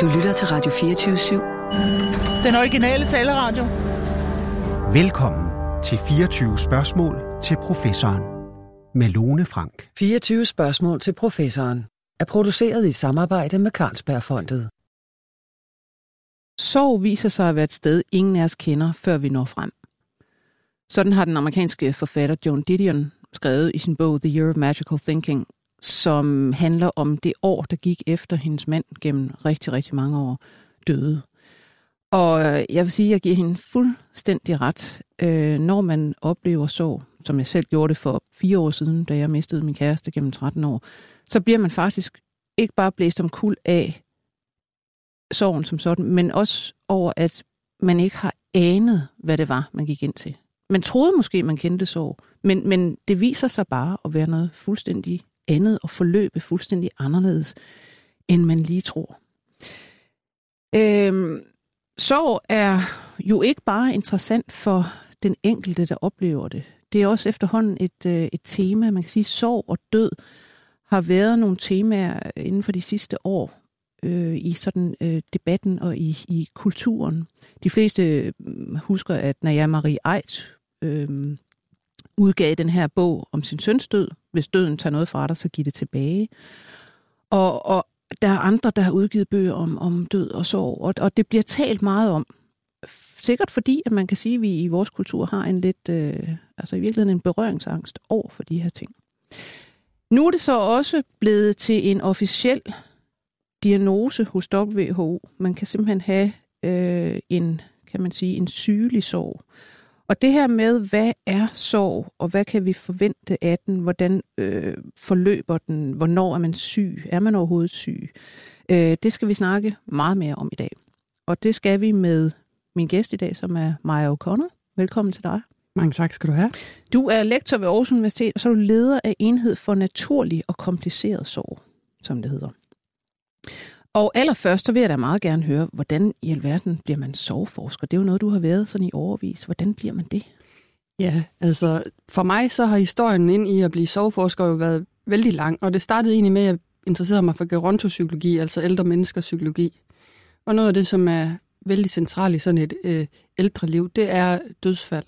Du lytter til Radio 24/7. Den originale taleradio. Velkommen til 24 spørgsmål til professoren med Lone Frank. 24 spørgsmål til professoren er produceret i samarbejde med Carlsbergfondet. Sorg viser sig at være et sted, ingen af os kender, før vi når frem. Sådan har den amerikanske forfatter Joan Didion skrevet i sin bog The Year of Magical Thinking, som handler om det år, der gik efter hendes mand gennem rigtig, rigtig mange år døde. Og jeg vil sige, at jeg giver hende fuldstændig ret. Når man oplever sorg, som jeg selv gjorde det for 4 år siden, da jeg mistede min kæreste gennem 13 år, så bliver man faktisk ikke bare blæst omkuld af sorgen som sådan, men også over, at man ikke har anet, hvad det var, man gik ind til. Man troede måske, man kendte sorg, men det viser sig bare at være noget fuldstændig andet og forløbe fuldstændig anderledes, end man lige tror. Sorg er jo ikke bare interessant for den enkelte, der oplever det. Det er også efterhånden et tema. Man kan sige, at sorg og død har været nogle temaer inden for de sidste år i sådan debatten og i kulturen. De fleste husker, at Naja Marie Aidt udgav den her bog om sin søns død. Hvis døden tager noget fra dig, så giv det tilbage. Og der er andre, der har udgivet bøger om død og sorg, og det bliver talt meget om. Sikkert fordi, at man kan sige, at vi i vores kultur har en lidt, i virkeligheden en berøringsangst over for de her ting. Nu er det så også blevet til en officiel diagnose hos WHO. Man kan simpelthen have en sygelig sorg. Og det her med, hvad er sorg, og hvad kan vi forvente af den, hvordan forløber den, hvornår er man syg, er man overhovedet syg, det skal vi snakke meget mere om i dag. Og det skal vi med min gæst i dag, som er Maja O'Connor. Velkommen til dig. Mange tak skal du have. Du er lektor ved Aarhus Universitet, og så er du leder af enhed for naturlig og kompliceret sorg, som det hedder. Og allerførst, så vil jeg da meget gerne høre, hvordan i alverden bliver man sorgforsker? Det er jo noget, du har været sådan i årevis. Hvordan bliver man det? Ja, altså for mig så har historien ind i at blive sorgforsker jo været vældig lang, og det startede egentlig med, at jeg interesserede mig for gerontopsykologi, altså ældre menneskers psykologi. Og noget af det, som er vældig centralt i sådan et ældre liv, det er dødsfald.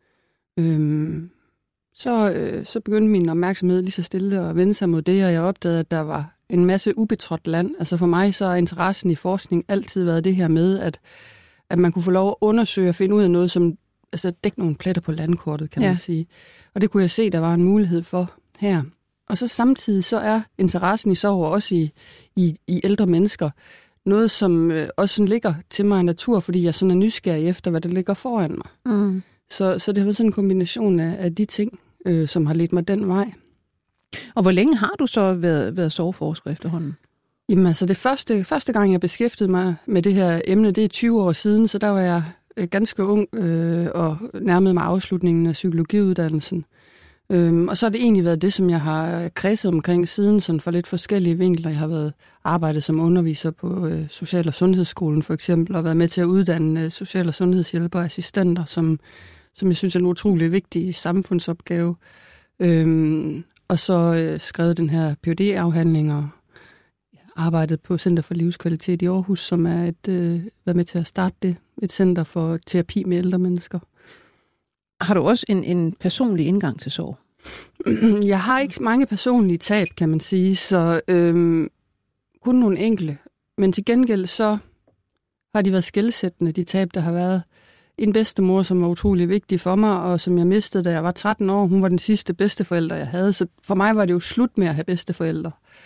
Så begyndte min opmærksomhed lige så stille at vende sig mod det, og jeg opdagede, at der var en masse ubetrådt land. Altså for mig så er interessen i forskning altid været det her med, at man kunne få lov at undersøge og finde ud af noget, som dække nogle pletter på landkortet, kan man sige. Og det kunne jeg se, der var en mulighed for her. Og så samtidig så er interessen i sorg også i ældre mennesker noget, som også sådan ligger til mig i natur, fordi jeg sådan er nysgerrig efter, hvad der ligger foran mig. Mm. Så det har været sådan en kombination af de ting, som har ledt mig den vej. Og hvor længe har du så været sorgforsker efterhånden? Jamen altså det første gang, jeg beskæftigede mig med det her emne, det er 20 år siden, så der var jeg ganske ung og nærmede mig afslutningen af psykologiuddannelsen. Og så har det egentlig været det, som jeg har kredset omkring siden, sådan for lidt forskellige vinkler. Jeg har været arbejdet som underviser på Social- og Sundhedsskolen for eksempel, og været med til at uddanne social- og sundhedshjælpere og assistenter, som jeg synes er en utrolig vigtig samfundsopgave. Og så skrevet den her Ph.D.-afhandling og arbejdet på Center for Livskvalitet i Aarhus, som er været med til at starte det, et center for terapi med ældre mennesker. Har du også en personlig indgang til sorg? Jeg har ikke mange personlige tab, kan man sige, så kun nogle enkelte. Men til gengæld så har de været skelsættende, de tab, der har været. En bedstemor, som var utrolig vigtig for mig, og som jeg mistede, da jeg var 13 år. Hun var den sidste bedsteforælder, jeg havde, så for mig var det jo slut med at have bedsteforældre.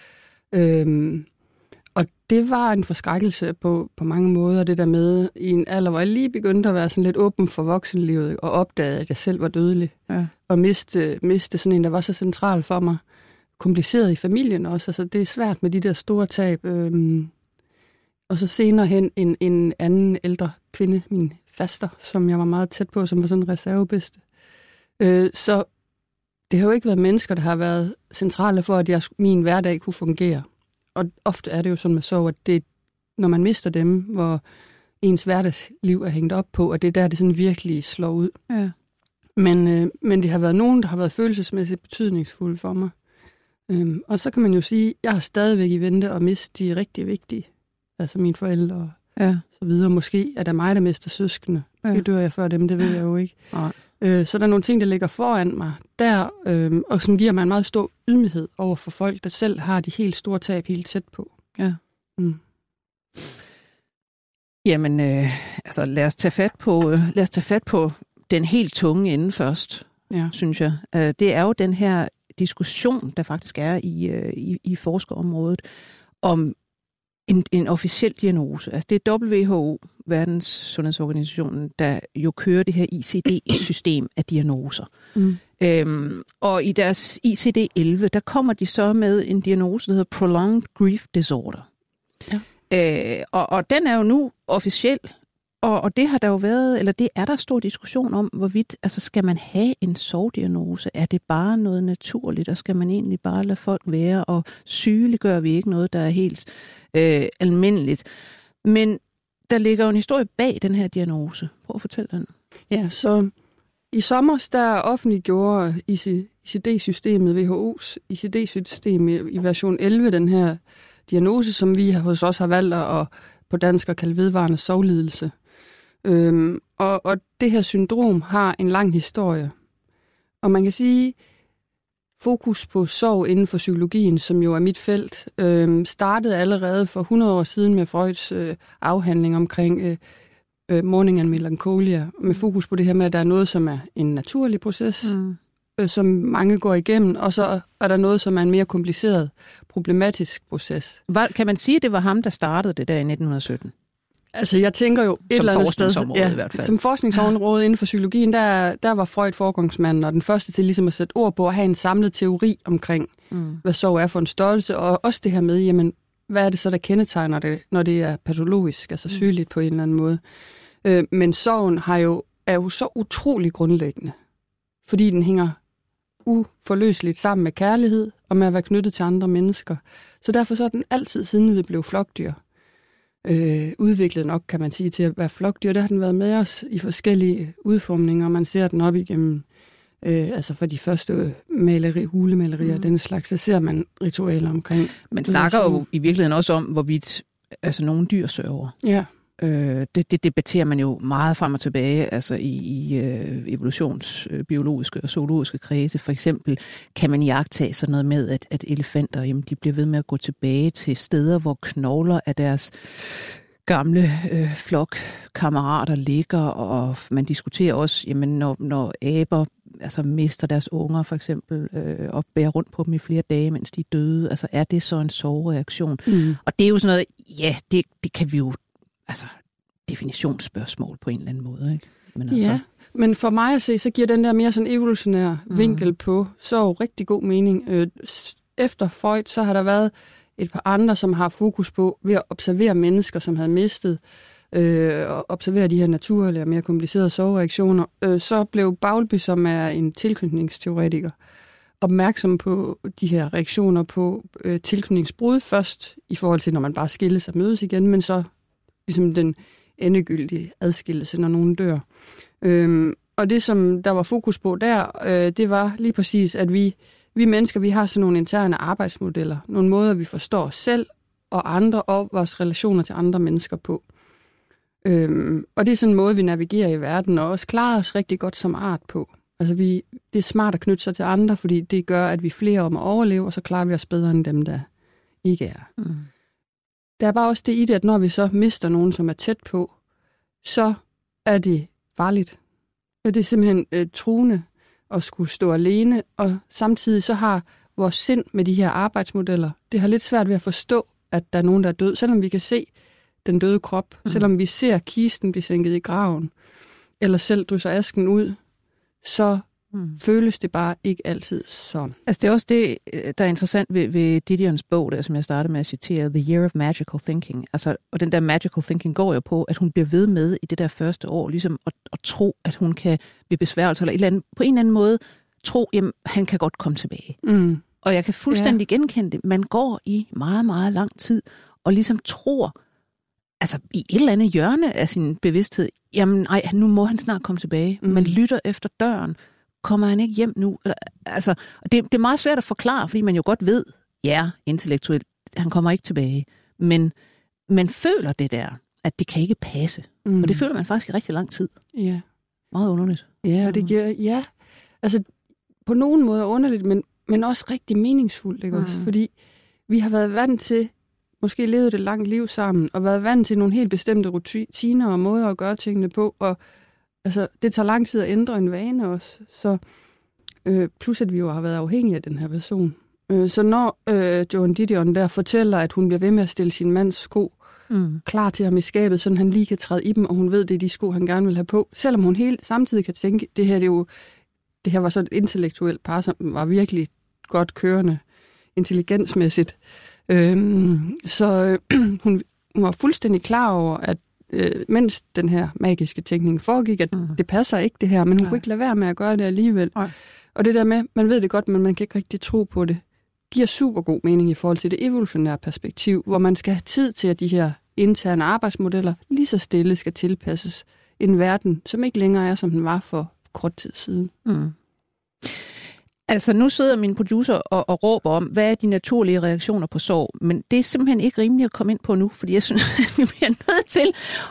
Og det var en forskrækkelse på mange måder, det der med i en alder, hvor jeg lige begyndte at være sådan lidt åben for voksenlivet, og opdagede, at jeg selv var dødelig. Ja. Og miste sådan en, der var så central for mig. Kompliceret i familien også, altså det er svært med de der store tab. Og så senere hen en anden ældre kvinde, min faster, som jeg var meget tæt på, som var sådan en reservebedste. Så det har jo ikke været mennesker, der har været centrale for, at min hverdag kunne fungere. Og ofte er det jo sådan med sorg, at det, når man mister dem, hvor ens hverdagsliv er hængt op på, og det er der, det sådan virkelig slår ud. Ja. Men det har været nogen, der har været følelsesmæssigt betydningsfulde for mig. Og så kan man jo sige, at jeg har stadigvæk i vente og miste de rigtig vigtige. Altså mine forældre Ja. så videre. Måske er der mig, der mister søskende. Måske dør jeg før dem, det ved jeg jo ikke. Så der er nogle ting, der ligger foran mig der, og som giver mig en meget stor ydmyghed over for folk, der selv har de helt store tab helt tæt på. Ja. Jamen, altså lad os tage fat på den helt tunge ende først, synes jeg. Det er jo den her diskussion, der faktisk er i forskerområdet, om en officiel diagnose. Altså det er WHO, Verdens Sundhedsorganisationen, der jo kører det her ICD-system af diagnoser. Og i deres ICD-11, der kommer de så med en diagnose, der hedder Prolonged Grief Disorder. Ja. Og den er jo nu officiel, og det har der jo været, eller det er der stor diskussion om, hvorvidt, altså skal man have en sorgdiagnose? Er det bare noget naturligt, og skal man egentlig bare lade folk være, og sygeliggør vi ikke noget, der er helt almindeligt? Men der ligger jo en historie bag den her diagnose. Prøv at fortælle den. Ja, så i sommer, der offentliggjorde ICD-systemet, WHO's ICD-system i version 11, den her diagnose, som vi hos os har valgt at på dansk at kalde vedvarende sorglidelse. Og det her syndrom har en lang historie. Og man kan sige, fokus på sorg inden for psykologien, som jo er mit felt, startede allerede for 100 år siden med Freuds afhandling omkring mourning and melancholia, med fokus på det her med, at der er noget, som er en naturlig proces, som mange går igennem, og så er der noget, som er en mere kompliceret, problematisk proces. Kan man sige, at det var ham, der startede det der i 1917? Altså, jeg tænker jo et eller andet sted, i hvert fald. Som forskningsområde inden for psykologien, der var Freud foregangsmanden, og den første til ligesom at sætte ord på at have en samlet teori omkring, hvad sorg er for en størrelse, og også det her med, jamen, hvad er det så, der kendetegner det, når det er patologisk, altså sygeligt på en eller anden måde. Men sorgen er jo så utrolig grundlæggende, fordi den hænger uforløseligt sammen med kærlighed og med at være knyttet til andre mennesker. Så derfor så er den altid, siden vi blev flokdyr, udviklet nok, kan man sige, til at være flokdyr. Der har den været med os i forskellige udformninger. Man ser den op igennem, altså for de første hulemalerier, den slags, der ser man ritualer omkring. Man snakker jo i virkeligheden også om, hvorvidt altså nogle dyr sørger. Ja. Det debatterer man jo meget frem og tilbage, altså i evolutionsbiologiske og zoologiske kredse. For eksempel kan man iagttage sådan noget med, at elefanter, jamen, de bliver ved med at gå tilbage til steder, hvor knogler af deres gamle flokkammerater ligger, og man diskuterer også, jamen, når aber altså mister deres unger for eksempel, og bærer rundt på dem i flere dage, mens de er døde, altså er det så en sorgreaktion? Og det er jo sådan noget, ja, det kan vi jo, altså definitionsspørgsmål på en eller anden måde, ikke? Men altså, ja, men for mig at se, så giver den der mere sådan evolutionær vinkel på sorg rigtig god mening. Efter Freud, så har der været et par andre, som har fokus på ved at observere mennesker, som havde mistet, og observere de her naturlige og mere komplicerede sorgreaktioner. Så blev Bowlby, som er en tilknytningsteoretiker, opmærksom på de her reaktioner på tilknytningsbrud først, i forhold til, når man bare skilles og mødes igen, men så ligesom den endegyldige adskillelse, når nogen dør. Og det, som der var fokus på der, det var lige præcis, at vi mennesker, vi har sådan nogle interne arbejdsmodeller, nogle måder, vi forstår os selv og andre, og vores relationer til andre mennesker på. Og det er sådan en måde, vi navigerer i verden, og også klarer os rigtig godt som art på. Altså det er smart at knytte sig til andre, fordi det gør, at vi er flere om at overleve, og så klarer vi os bedre end dem, der ikke er. Der er bare også det i det, at når vi så mister nogen, som er tæt på, så er det farligt. Og det er simpelthen truende at skulle stå alene, og samtidig så har vores sind med de her arbejdsmodeller, det har lidt svært ved at forstå, at der er nogen, der er død, selvom vi kan se den døde krop, selvom vi ser kisten blive sænket i graven, eller selv drysser asken ud, så føles det bare ikke altid sådan. Altså det er også det, der er interessant ved Didions bog, der, som jeg startede med at citere, The Year of Magical Thinking. Altså, og den der magical thinking går jo på, at hun bliver ved med i det der første år, ligesom at tro, at hun kan ved besværgelse eller et eller andet, på en eller anden måde tro, jamen, han kan godt komme tilbage. Og jeg kan fuldstændig genkende det. Man går i meget, meget lang tid, og ligesom tror, altså i et eller andet hjørne af sin bevidsthed, jamen nej, nu må han snart komme tilbage. Man lytter efter døren. Kommer han ikke hjem nu? Altså, det er meget svært at forklare, fordi man jo godt ved, ja, intellektuelt, han kommer ikke tilbage. Men man føler det der, at det kan ikke passe. Og det føler man faktisk i rigtig lang tid. Ja. Meget underligt. Ja, og det giver, altså på nogen måde underligt, men også rigtig meningsfuldt, ikke også? Fordi vi har været vant til, måske levet et langt liv sammen, og været vant til nogle helt bestemte rutiner og måder at gøre tingene på, og altså, det tager lang tid at ændre en vane også, så plus at vi jo har været afhængige af den her person. Så når Joan Didion der fortæller, at hun bliver ved med at stille sin mands sko klar til ham i skabet, så han lige kan træde i dem, og hun ved, det er de sko, han gerne vil have på, selvom hun helt samtidig kan tænke, det her var så et intellektuelt par, som var virkelig godt kørende, intelligensmæssigt. Så hun var fuldstændig klar over, at mens den her magiske tænkning foregik, at det passer ikke det her, men hun kunne ikke lade være med at gøre det alligevel. Og det der med, man ved det godt, men man kan ikke rigtig tro på det, giver super god mening i forhold til det evolutionære perspektiv, hvor man skal have tid til, at de her interne arbejdsmodeller lige så stille skal tilpasses en verden, som ikke længere er, som den var for kort tid siden. Altså, nu sidder min producer og råber om, hvad er de naturlige reaktioner på sorg? Men det er simpelthen ikke rimeligt at komme ind på nu, fordi jeg synes, at vi bliver nødt til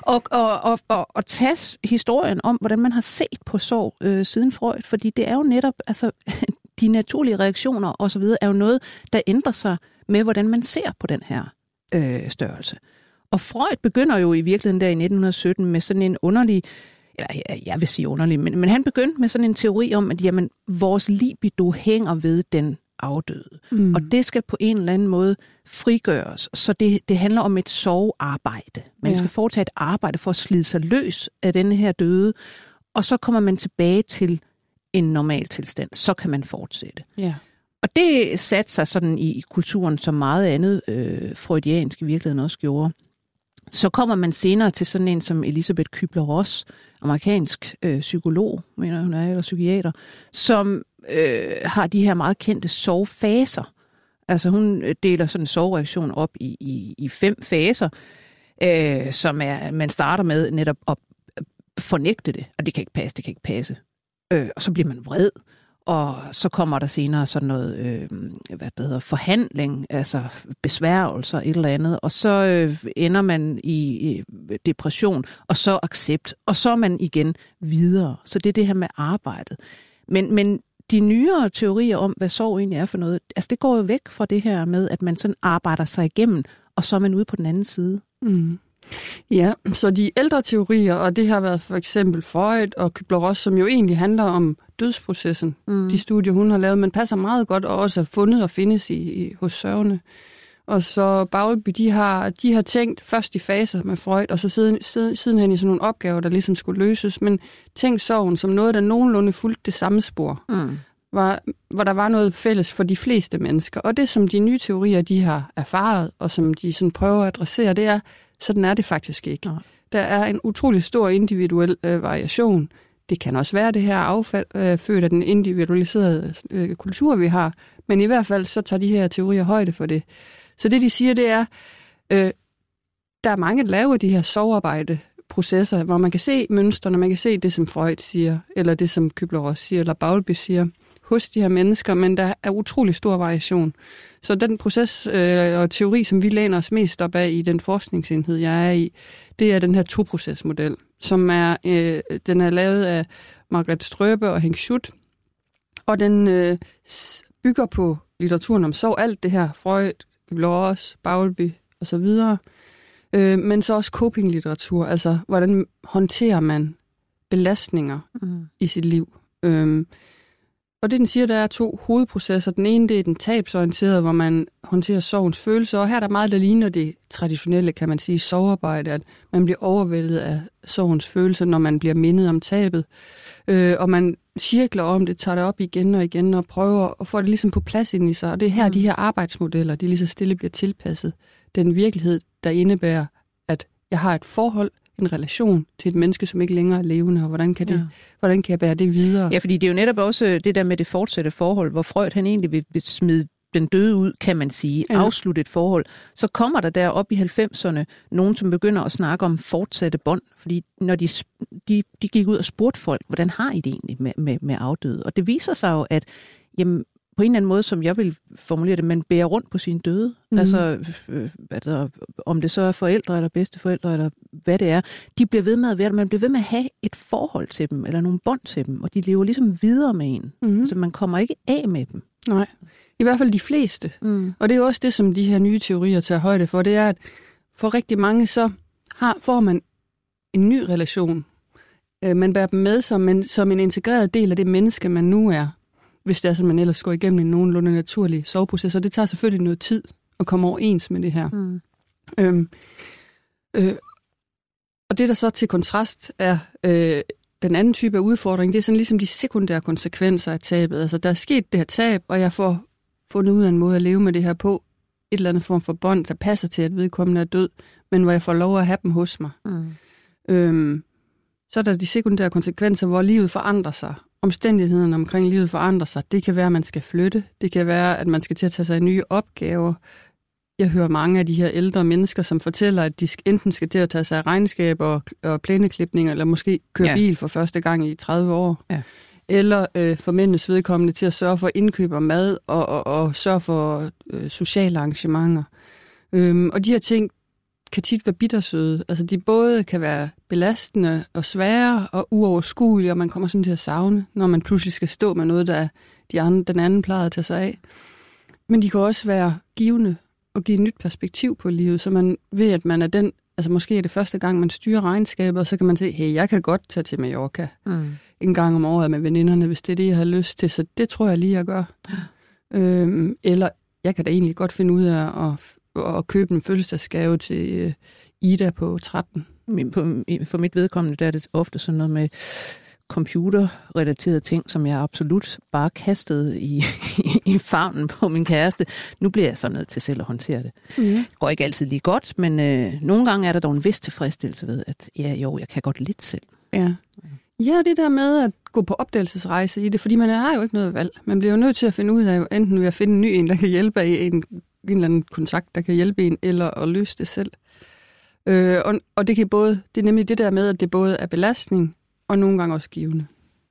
at tage historien om, hvordan man har set på sorg siden Freud, fordi det er jo netop, altså, de naturlige reaktioner og så videre, er jo noget, der ændrer sig med, hvordan man ser på den her størrelse. Og Freud begynder jo i virkeligheden der i 1917 med sådan en underlig, eller jeg vil sige underlig, men han begyndte med sådan en teori om, at jamen, vores libido hænger ved den afdøde. Og det skal på en eller anden måde frigøres. Så det handler om et sorgarbejde. Man skal foretage et arbejde for at slide sig løs af denne her døde, og så kommer man tilbage til en normal tilstand. Så kan man fortsætte. Ja. Og det satte sig sådan i kulturen, som meget andet freudiansk i virkeligheden også gjorde. Så kommer man senere til sådan en som Elisabeth Kübler-Ross, amerikansk psykolog, mener hun er, eller psykiater, som har de her meget kendte sorgfaser. Altså hun deler sådan en sorgreaktion op i 5 faser, som er, man starter med netop at fornægte det, og det kan ikke passe. Og så bliver man vred. Og så kommer der senere sådan noget, forhandling, altså besværgelser, et eller andet, og så ender man i depression, og så accept, og så er man igen videre. Så det er det her med arbejdet. Men de nyere teorier om, hvad sorg egentlig er for noget, altså det går jo væk fra det her med, at man sådan arbejder sig igennem, og så er man ude på den anden side. Ja, så de ældre teorier, og det har været for eksempel Freud og Kübler-Ross, som jo egentlig handler om dødsprocessen. De studier, hun har lavet, men passer meget godt og også er fundet og findes hos sørgende. Og så Bowlby, de har tænkt først i faser med Freud, og så sidenhen i sådan nogle opgaver, der ligesom skulle løses, men tænkt sorgen som noget, der nogenlunde fulgte det samme spor. Hvor der var noget fælles for de fleste mennesker. Og det, som de nye teorier, de har erfaret, og som de sådan prøver at adressere, det er, sådan er det faktisk ikke. Nej. Der er en utrolig stor individuel variation. Det kan også være det her affald, født af den individualiserede kultur, vi har. Men i hvert fald, så tager de her teorier højde for det. Så det, de siger, det er, der er mange, der laver de her sorgarbejdeprocesser, hvor man kan se mønstrene, man kan se det, som Freud siger, eller det, som Kübler-Ross siger, eller Bowlby siger, hos de her mennesker, men der er utrolig stor variation. Så den proces og teori, som vi læner os mest op af i den forskningsenhed, jeg er i, det er den her 2-procesmodel, som den er lavet af Margrethe Strøbe og Henk Schut, og den bygger på litteraturen om sorg, alt det her, Freud, Kübler-Ross, Bowlby og så videre, men så også coping-litteratur, altså hvordan håndterer man belastninger i sit liv. Og det, den siger, der er 2 hovedprocesser. Den ene, det er den tabsorienterede, hvor man håndterer sorgens følelser, og her er der meget, der ligner det traditionelle, kan man sige, sorgarbejde, at man bliver overvældet af sorgens følelser, når man bliver mindet om tabet. Og man cirkler om det, tager det op igen og igen, og prøver at få det ligesom på plads ind i sig. Og det er her, de her arbejdsmodeller, de lige så stille bliver tilpasset. Den virkelighed, der indebærer, at jeg har et forhold, en relation til et menneske, som ikke længere er levende, og hvordan kan jeg bære det videre? Ja, fordi det er jo netop også det der med det fortsatte forhold, hvor Freud han egentlig vil smide den døde ud, kan man sige, afslutte et forhold. Så kommer der op i 90'erne nogen, som begynder at snakke om fortsatte bånd, fordi når de gik ud og spurgte folk, hvordan har I det egentlig med afdøde? Og det viser sig jo, at jamen, på en eller anden måde, som jeg vil formulere det, man bærer rundt på sine døde. Altså, om det så er forældre eller bedsteforældre, eller hvad det er, de bliver ved med at være der. Man bliver ved med at have et forhold til dem, eller nogle bånd til dem, og de lever ligesom videre med en. Så man kommer ikke af med dem. Nej, i hvert fald de fleste. Og det er jo også det, som de her nye teorier tager højde for, det er, at for rigtig mange, så får man en ny relation. Man bærer dem med som en integreret del af det menneske, man nu er, hvis det er sådan, man ellers går igennem en nogenlunde naturlig soveproces, og det tager selvfølgelig noget tid at komme overens med det her. Og det, der så til kontrast er den anden type af udfordring, det er sådan ligesom de sekundære konsekvenser af tabet. Altså, der er sket det her tab, og jeg får fundet ud af en måde at leve med det her på, et eller andet form for bånd, der passer til, at vedkommende er død, men hvor jeg får lov at have dem hos mig. Så er der de sekundære konsekvenser, hvor livet forandrer sig. Omstændighederne omkring livet forandrer sig. Det kan være, at man skal flytte. Det kan være, at man skal til at tage sig af nye opgaver. Jeg hører mange af de her ældre mennesker, som fortæller, at de enten skal til at tage sig af regnskaber og plæneklipninger, eller måske køre bil for første gang i 30 år. Ja. Eller for mændenes vedkommende til at sørge for indkøb af mad og sørge for sociale arrangementer. Og de her ting kan tit være bittersøde. Altså, de både kan være belastende og svære og uoverskuelige, og man kommer sådan til at savne, når man pludselig skal stå med noget, der den anden plejede at tage sig af. Men de kan også være givende og give et nyt perspektiv på livet, så man ved, at man er den, altså måske er det første gang, man styrer regnskabet, og så kan man se, hey, jeg kan godt tage til Mallorca en gang om året med veninderne, hvis det er det, jeg har lyst til, så det tror jeg lige, jeg gør. Eller jeg kan da egentlig godt finde ud af at købe en fødselsdagsgave til Ida på 13. For mit vedkommende, der er det ofte sådan noget med computerrelaterede ting, som jeg absolut bare kastede i favnen på min kæreste. Nu bliver jeg så nødt til selv at håndtere det. Det går ikke altid lige godt, men nogle gange er der dog en vis tilfredsstillelse ved, at jeg kan godt lidt selv. Ja, det der med at gå på opdagelsesrejse i det, fordi man har jo ikke noget valg. Man bliver jo nødt til at finde ud af, enten ved at finde en ny en, der kan hjælpe en eller anden kontakt, der kan hjælpe en, eller at løse det selv. Og det er nemlig det der med, at det både er belastning, og nogle gange også givende.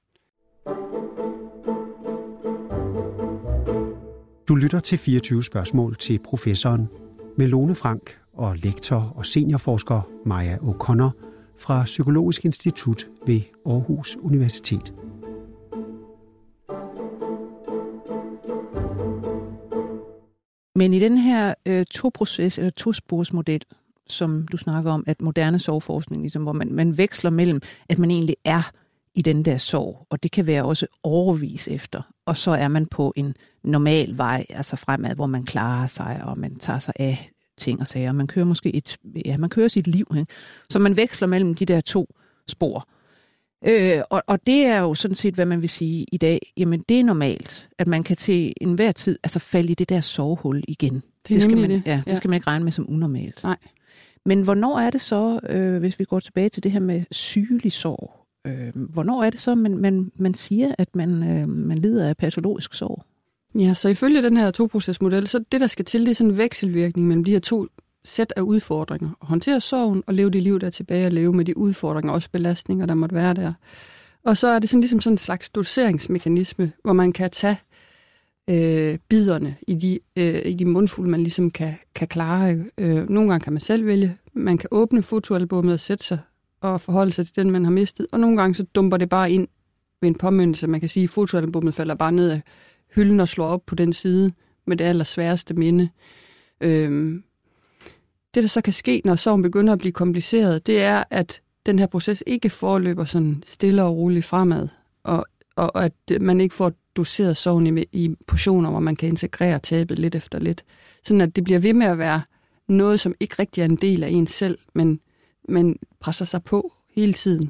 Du lytter til 24 spørgsmål til professoren med Lone Frank og lektor og seniorforsker Maja O'Connor fra Psykologisk Institut ved Aarhus Universitet. Men i den her toproces eller tosporsmodel, som du snakker om, at moderne sorgforskning, ligesom, hvor man veksler mellem, at man egentlig er i den der sorg, og det kan være også årevis efter, og så er man på en normal vej, altså fremad, hvor man klarer sig, og man tager sig af ting og sager. Man kører måske man kører sit liv, ikke? Så man veksler mellem de der to spor. Og det er jo sådan set, hvad man vil sige i dag. Jamen, det er normalt, at man kan til enhver tid falde i det der sorghul igen. Det skal man ikke regne med som unormalt. Nej. Men hvornår er det så, hvis vi går tilbage til det her med sygelig sorg, hvornår er det så, man siger, at man lider af patologisk sorg? Ja, så ifølge den her toprocesmodel, så det, der skal til, det er sådan en vekselvirkning mellem de her to sæt af udfordringer. At håndtere sorgen og leve det liv, der er tilbage, og leve med de udfordringer og også belastninger, der måtte være der. Og så er det sådan ligesom sådan en slags doseringsmekanisme, hvor man kan tage biderne i de mundfulde, man ligesom kan klare. Nogle gange kan man selv vælge. Man kan åbne fotoalbummet og sætte sig og forholde sig til den, man har mistet. Og nogle gange så dumper det bare ind ved en påmyndelse. Man kan sige, at fotoalbummet falder bare ned af hylden og slår op på den side med det allersværeste minde. Det, der så kan ske, når sorgen begynder at blive kompliceret, det er, at den her proces ikke forløber sådan stille og roligt fremad, og at man ikke får doseret sorgen i portioner, hvor man kan integrere tabet lidt efter lidt. Sådan at det bliver ved med at være noget, som ikke rigtig er en del af ens selv, men presser sig på hele tiden.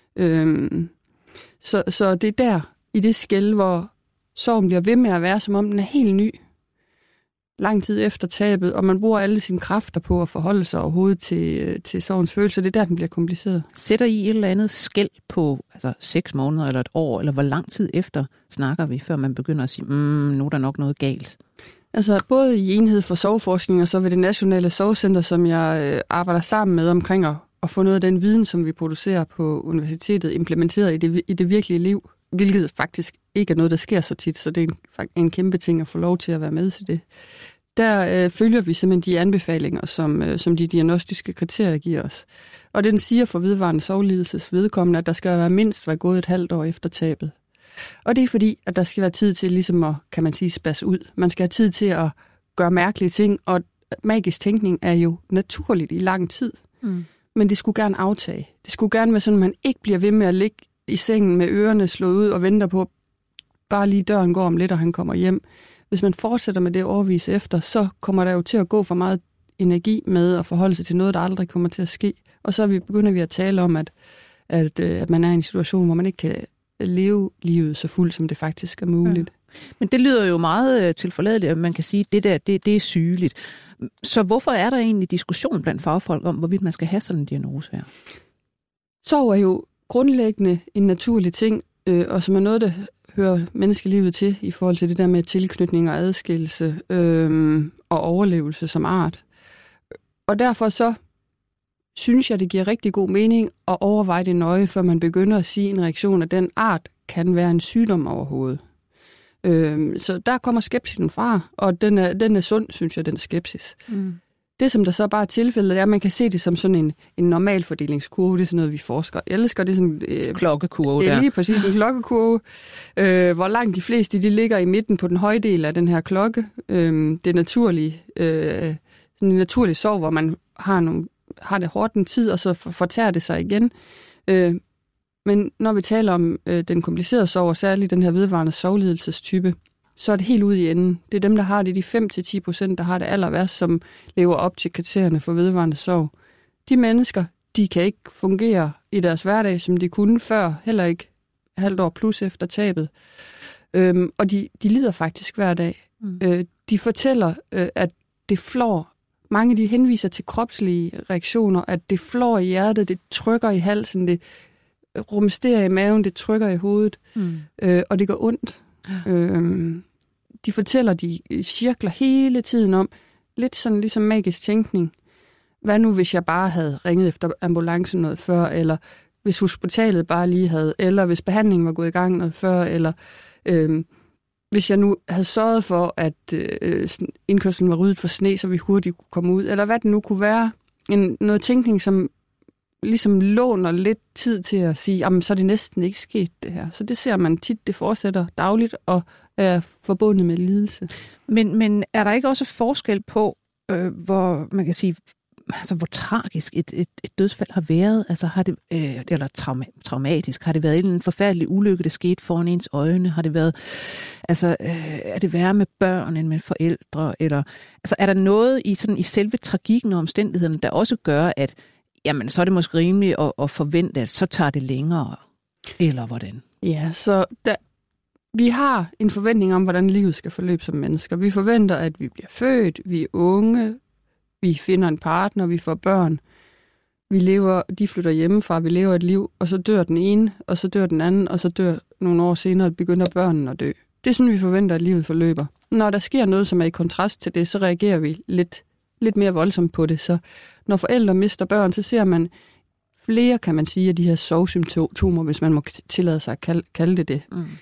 Så det er der, i det skel, hvor sorgen bliver ved med at være, som om den er helt ny, lang tid efter tabet, og man bruger alle sine kræfter på at forholde sig overhovedet til sorgens følelser. Det er der, den bliver kompliceret. Sætter I et eller andet skel på 6 måneder eller et år, eller hvor lang tid efter snakker vi, før man begynder at sige, nu er der nok noget galt? Altså både i Enhed for Sorgforskning og så ved det Nationale Sorgcenter, som jeg arbejder sammen med omkring at få noget af den viden, som vi producerer på universitetet, implementeret i det virkelige liv. hvilket faktisk ikke er noget, der sker så tit, så det er en kæmpe ting at få lov til at være med til det. Der følger vi simpelthen de anbefalinger, som de diagnostiske kriterier giver os. Og den siger for vedvarende sovelidelses vedkommende, at der skal være mindst gået et halvt år efter tabet. Og det er fordi, at der skal være tid til ligesom at, kan man sige, spas ud. Man skal have tid til at gøre mærkelige ting, og magisk tænkning er jo naturligt i lang tid. Men det skulle gerne aftage. Det skulle gerne være sådan, at man ikke bliver ved med at ligge i sengen med ørerne slået ud og venter på, bare lige døren går om lidt, og han kommer hjem. Hvis man fortsætter med det overvis efter, så kommer der jo til at gå for meget energi med at forholde sig til noget, der aldrig kommer til at ske. Og så begynder vi at tale om, at man er i en situation, hvor man ikke kan leve livet så fuldt, som det faktisk er muligt. Ja. Men det lyder jo meget tilforladeligt, at man kan sige, at det er sygeligt. Så hvorfor er der egentlig diskussion blandt fagfolk om, hvorvidt man skal have sådan en diagnose her? Sorg er jo grundlæggende en naturlig ting, og som er noget, der hører menneskelivet til i forhold til det der med tilknytning og adskillelse og overlevelse som art. Og derfor så synes jeg, det giver rigtig god mening at overveje det nøje, før man begynder at sige, at en reaktion af den art kan være en sygdom overhovedet. Så der kommer skepsisen fra, og den er sund, synes jeg, den skepsis. Det, som der så bare er tilfældet, er, at man kan se det som sådan en normal fordelingskurve. Det er sådan noget, vi forsker. Jeg elsker det sådan... klokkekurve der. Lige præcis, en klokkekurve, hvor langt de fleste, de ligger i midten på den høje del af den her klokke. Det naturlige, sådan en naturlig sorg, hvor man har det hårdt en tid, og så fortærer det sig igen. Men når vi taler om den komplicerede sorg, og særligt den her vedvarende sovlidelsestype, så er det helt ude i enden. Det er dem, der har det, de 5-10%, der har det aller værst, som lever op til kriterierne for vedvarende sorg. De mennesker, de kan ikke fungere i deres hverdag, som de kunne før, heller ikke halvt år plus efter tabet. Og de lider faktisk hver dag. De fortæller, at det flår. Mange de henviser til kropslige reaktioner, at det flår i hjertet, det trykker i halsen, det rumsterer i maven, det trykker i hovedet, og det gør ondt. De fortæller, de cirkler hele tiden om, lidt sådan ligesom magisk tænkning. Hvad nu, hvis jeg bare havde ringet efter ambulancen noget før, eller hvis hospitalet bare lige havde, eller hvis behandlingen var gået i gang noget før, eller hvis jeg nu havde sørget for, at indkørslen var ryddet for sne, så vi hurtigt kunne komme ud, eller hvad det nu kunne være. Noget tænkning, som ligesom låner lidt tid til at sige, jamen så er det næsten ikke sket det her. Så det ser man tit, det fortsætter dagligt og er forbundet med lidelse. Men er der ikke også forskel på, hvor man kan sige, altså hvor tragisk et dødsfald har været? Altså har det eller traumatisk? Har det været en forfærdelig ulykke, der skete foran ens øjne? Har det været er det værre med børn end med forældre? Eller altså er der noget i selve tragikken og omstændighederne, der også gør, at jamen, så er det måske rimeligt at forvente, at så tager det længere, eller hvordan? Ja, så vi har en forventning om, hvordan livet skal forløbe som mennesker. Vi forventer, at vi bliver født, vi er unge, vi finder en partner, vi får børn. De flytter hjemmefra, vi lever et liv, og så dør den ene, og så dør den anden, og så dør nogle år senere, begynder børnene at dø. Det er sådan, vi forventer, at livet forløber. Når der sker noget, som er i kontrast til det, så reagerer vi lidt mere voldsomt på det. Så når forældre mister børn, så ser man flere, kan man sige, af de her sorgsymptomer, hvis man må tillade sig at kalde det.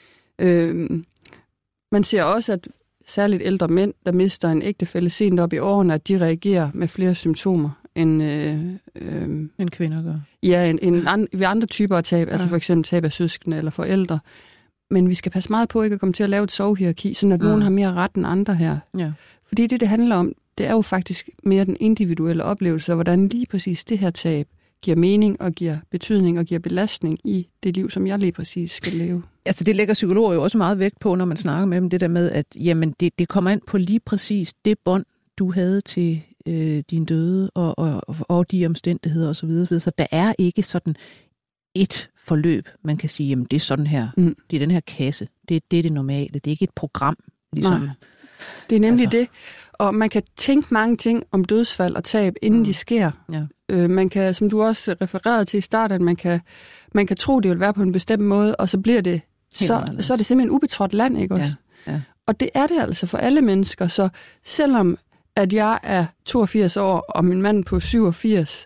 Man ser også, at særligt ældre mænd, der mister en ægtefælle sent op i årene, at de reagerer med flere symptomer end kvinder gør. Ja, ved andre typer af tab, altså for eksempel tab af søskende eller forældre. Men vi skal passe meget på ikke at komme til at lave et sorghierarki, sådan at nogen har mere ret end andre her. Ja. Fordi det handler om, det er jo faktisk mere den individuelle oplevelse, og hvordan lige præcis det her tab giver mening og giver betydning og giver belastning i det liv, som jeg lige præcis skal leve. Altså det lægger psykologer jo også meget vægt på, når man snakker med dem, det der med, at jamen, det kommer ind på lige præcis det bånd, du havde til din døde og de omstændigheder osv. Så der er ikke sådan et forløb, man kan sige, jamen det er sådan her, det er den her kasse, det er det normale, det er ikke et program, ligesom. Nej. Det er nemlig det, og man kan tænke mange ting om dødsfald og tab, inden de sker. Ja. Man kan, som du også refererede til i starten, man kan tro, det vil være på en bestemt måde, og så bliver det, så er det simpelthen ubetrådt land, ikke også? Ja. Ja. Og det er det altså for alle mennesker, så selvom at jeg er 82 år, og min mand på 87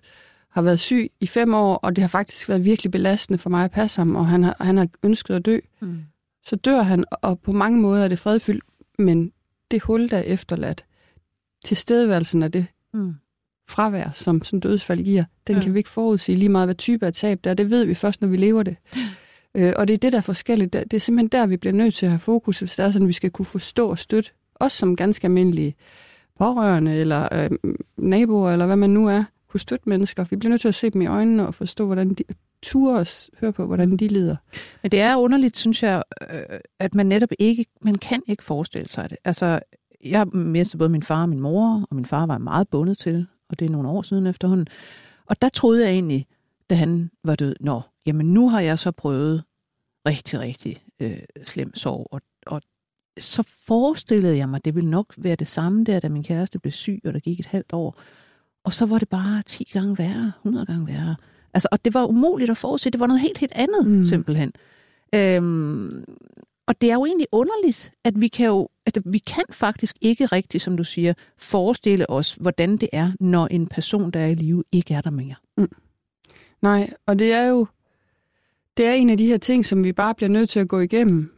har været syg i 5 år, og det har faktisk været virkelig belastende for mig at passe ham, og han har ønsket at dø. Så dør han, og på mange måder er det fredfyldt, men det hul, der er efterladt, tilstedeværelsen af det fravær, som dødsfald giver, den kan vi ikke forudsige lige meget, hvad type af tab der er. Det ved vi først, når vi lever det. Og det er det, der er forskelligt. Det er simpelthen der, vi bliver nødt til at have fokus, hvis det er sådan, at vi skal kunne forstå og støtte, også som ganske almindelige pårørende, eller naboer, eller hvad man nu er, kunne støtte mennesker. Vi bliver nødt til at se dem i øjnene og forstå, hvordan de turer os, høre på, hvordan de lider. Men det er underligt, synes jeg, at man netop ikke, man kan ikke forestille sig det. Altså, jeg mistede både min far og min mor, og min far var meget bundet til, og det er nogle år siden efterhånden. Og der troede jeg egentlig, da han var død, jamen nu har jeg så prøvet rigtig, rigtig slem sorg, og så forestillede jeg mig, det ville nok være det samme der, da min kæreste blev syg, og der gik et halvt år. Og så var det bare 10 gange værre, 100 gange værre. Altså, og det var umuligt at forudse, det var noget helt, helt andet, simpelthen. Og det er jo egentlig underligt, at vi kan faktisk ikke rigtig, som du siger, forestille os, hvordan det er, når en person, der er i live, ikke er der mere. Nej, og det er en af de her ting, som vi bare bliver nødt til at gå igennem.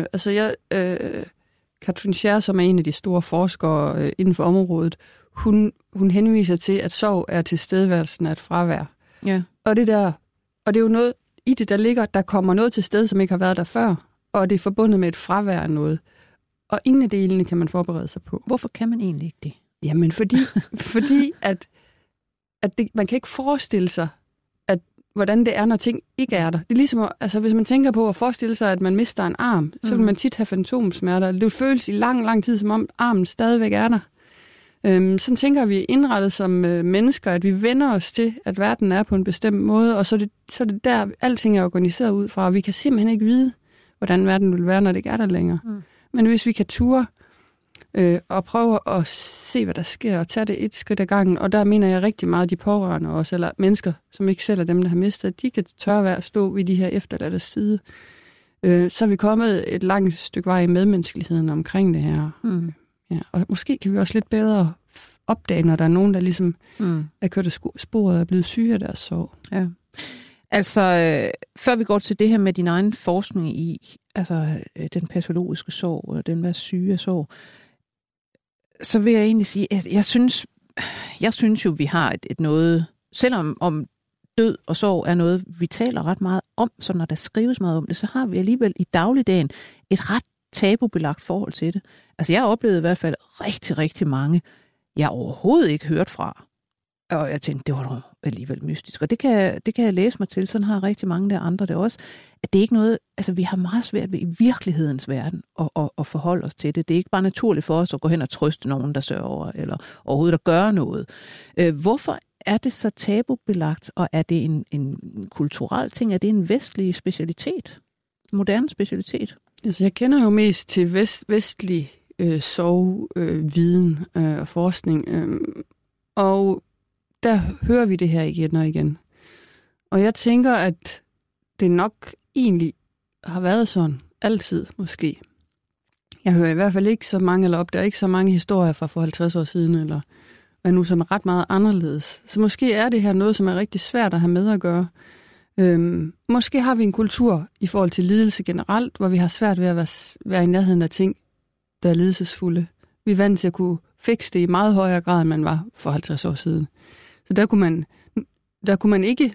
Katrin Scher, som er en af de store forskere inden for området, hun henviser til, at sorg er tilstedeværelsen af et fravær. Ja. Og det er jo noget i det, der kommer noget til stede, som ikke har været der før, og det er forbundet med et fravær af noget. Og ingen af delene kan man forberede sig på. Hvorfor kan man egentlig ikke det? Jamen, fordi at man kan ikke forestille sig, hvordan det er, når ting ikke er der. Det er ligesom, hvis man tænker på at forestille sig, at man mister en arm, så vil man tit have fantomsmerter. Det vil føles i lang, lang tid, som om armen stadigvæk er der. Sådan tænker vi indrettet som mennesker, at vi vender os til, at verden er på en bestemt måde, og så er det der, alting er organiseret ud fra, og vi kan simpelthen ikke vide, hvordan verden vil være, når det ikke er der længere. Men hvis vi kan ture og prøve at se, hvad der sker, og tage det et skridt ad gangen, og der mener jeg rigtig meget, de pårørende også, eller mennesker, som ikke selv er dem, der har mistet, de kan tørre at stå ved de her efterladte side. Så er vi kommet et langt stykke vej i medmenneskeligheden omkring det her. Ja, og måske kan vi også lidt bedre opdage, når der er nogen, der ligesom er kørt af sporet og er blevet syge af deres sorg. Ja. Altså, før vi går til det her med din egen forskning i den patologiske sorg, og den der syge af sorg, så vil jeg egentlig sige, at jeg synes jo, vi har et noget, selvom om død og sorg er noget, vi taler ret meget om, så når der skrives meget om det, så har vi alligevel i dagligdagen et ret tabubelagt forhold til det. Altså, jeg oplevede i hvert fald rigtig, rigtig mange, jeg overhovedet ikke hørt fra. Og jeg tænkte, det var dog alligevel mystisk. Og det kan jeg læse mig til, sådan har rigtig mange der andre det også, at det er ikke noget, vi har meget svært ved i virkelighedens verden at forholde os til det. Det er ikke bare naturligt for os at gå hen og trøste nogen, der sørger, eller overhovedet at gøre noget. Hvorfor er det så tabubelagt, og er det en kulturel ting? Er det en vestlig specialitet? Moderne specialitet? Altså, jeg kender jo mest til vestlig sorgviden og forskning, og der hører vi det her igen og igen. Og jeg tænker, at det nok egentlig har været sådan altid, måske. Jeg hører i hvert fald ikke så mange, eller opdager ikke så mange historier fra for 50 år siden, eller hvad nu, som er ret meget anderledes. Så måske er det her noget, som er rigtig svært at have med at gøre. Måske har vi en kultur i forhold til lidelse generelt, hvor vi har svært ved at være i nærheden af ting, der er lidelsesfulde. Vi er vant til at kunne fikse det i meget højere grad, end man var for 50 år siden. Så der kunne man ikke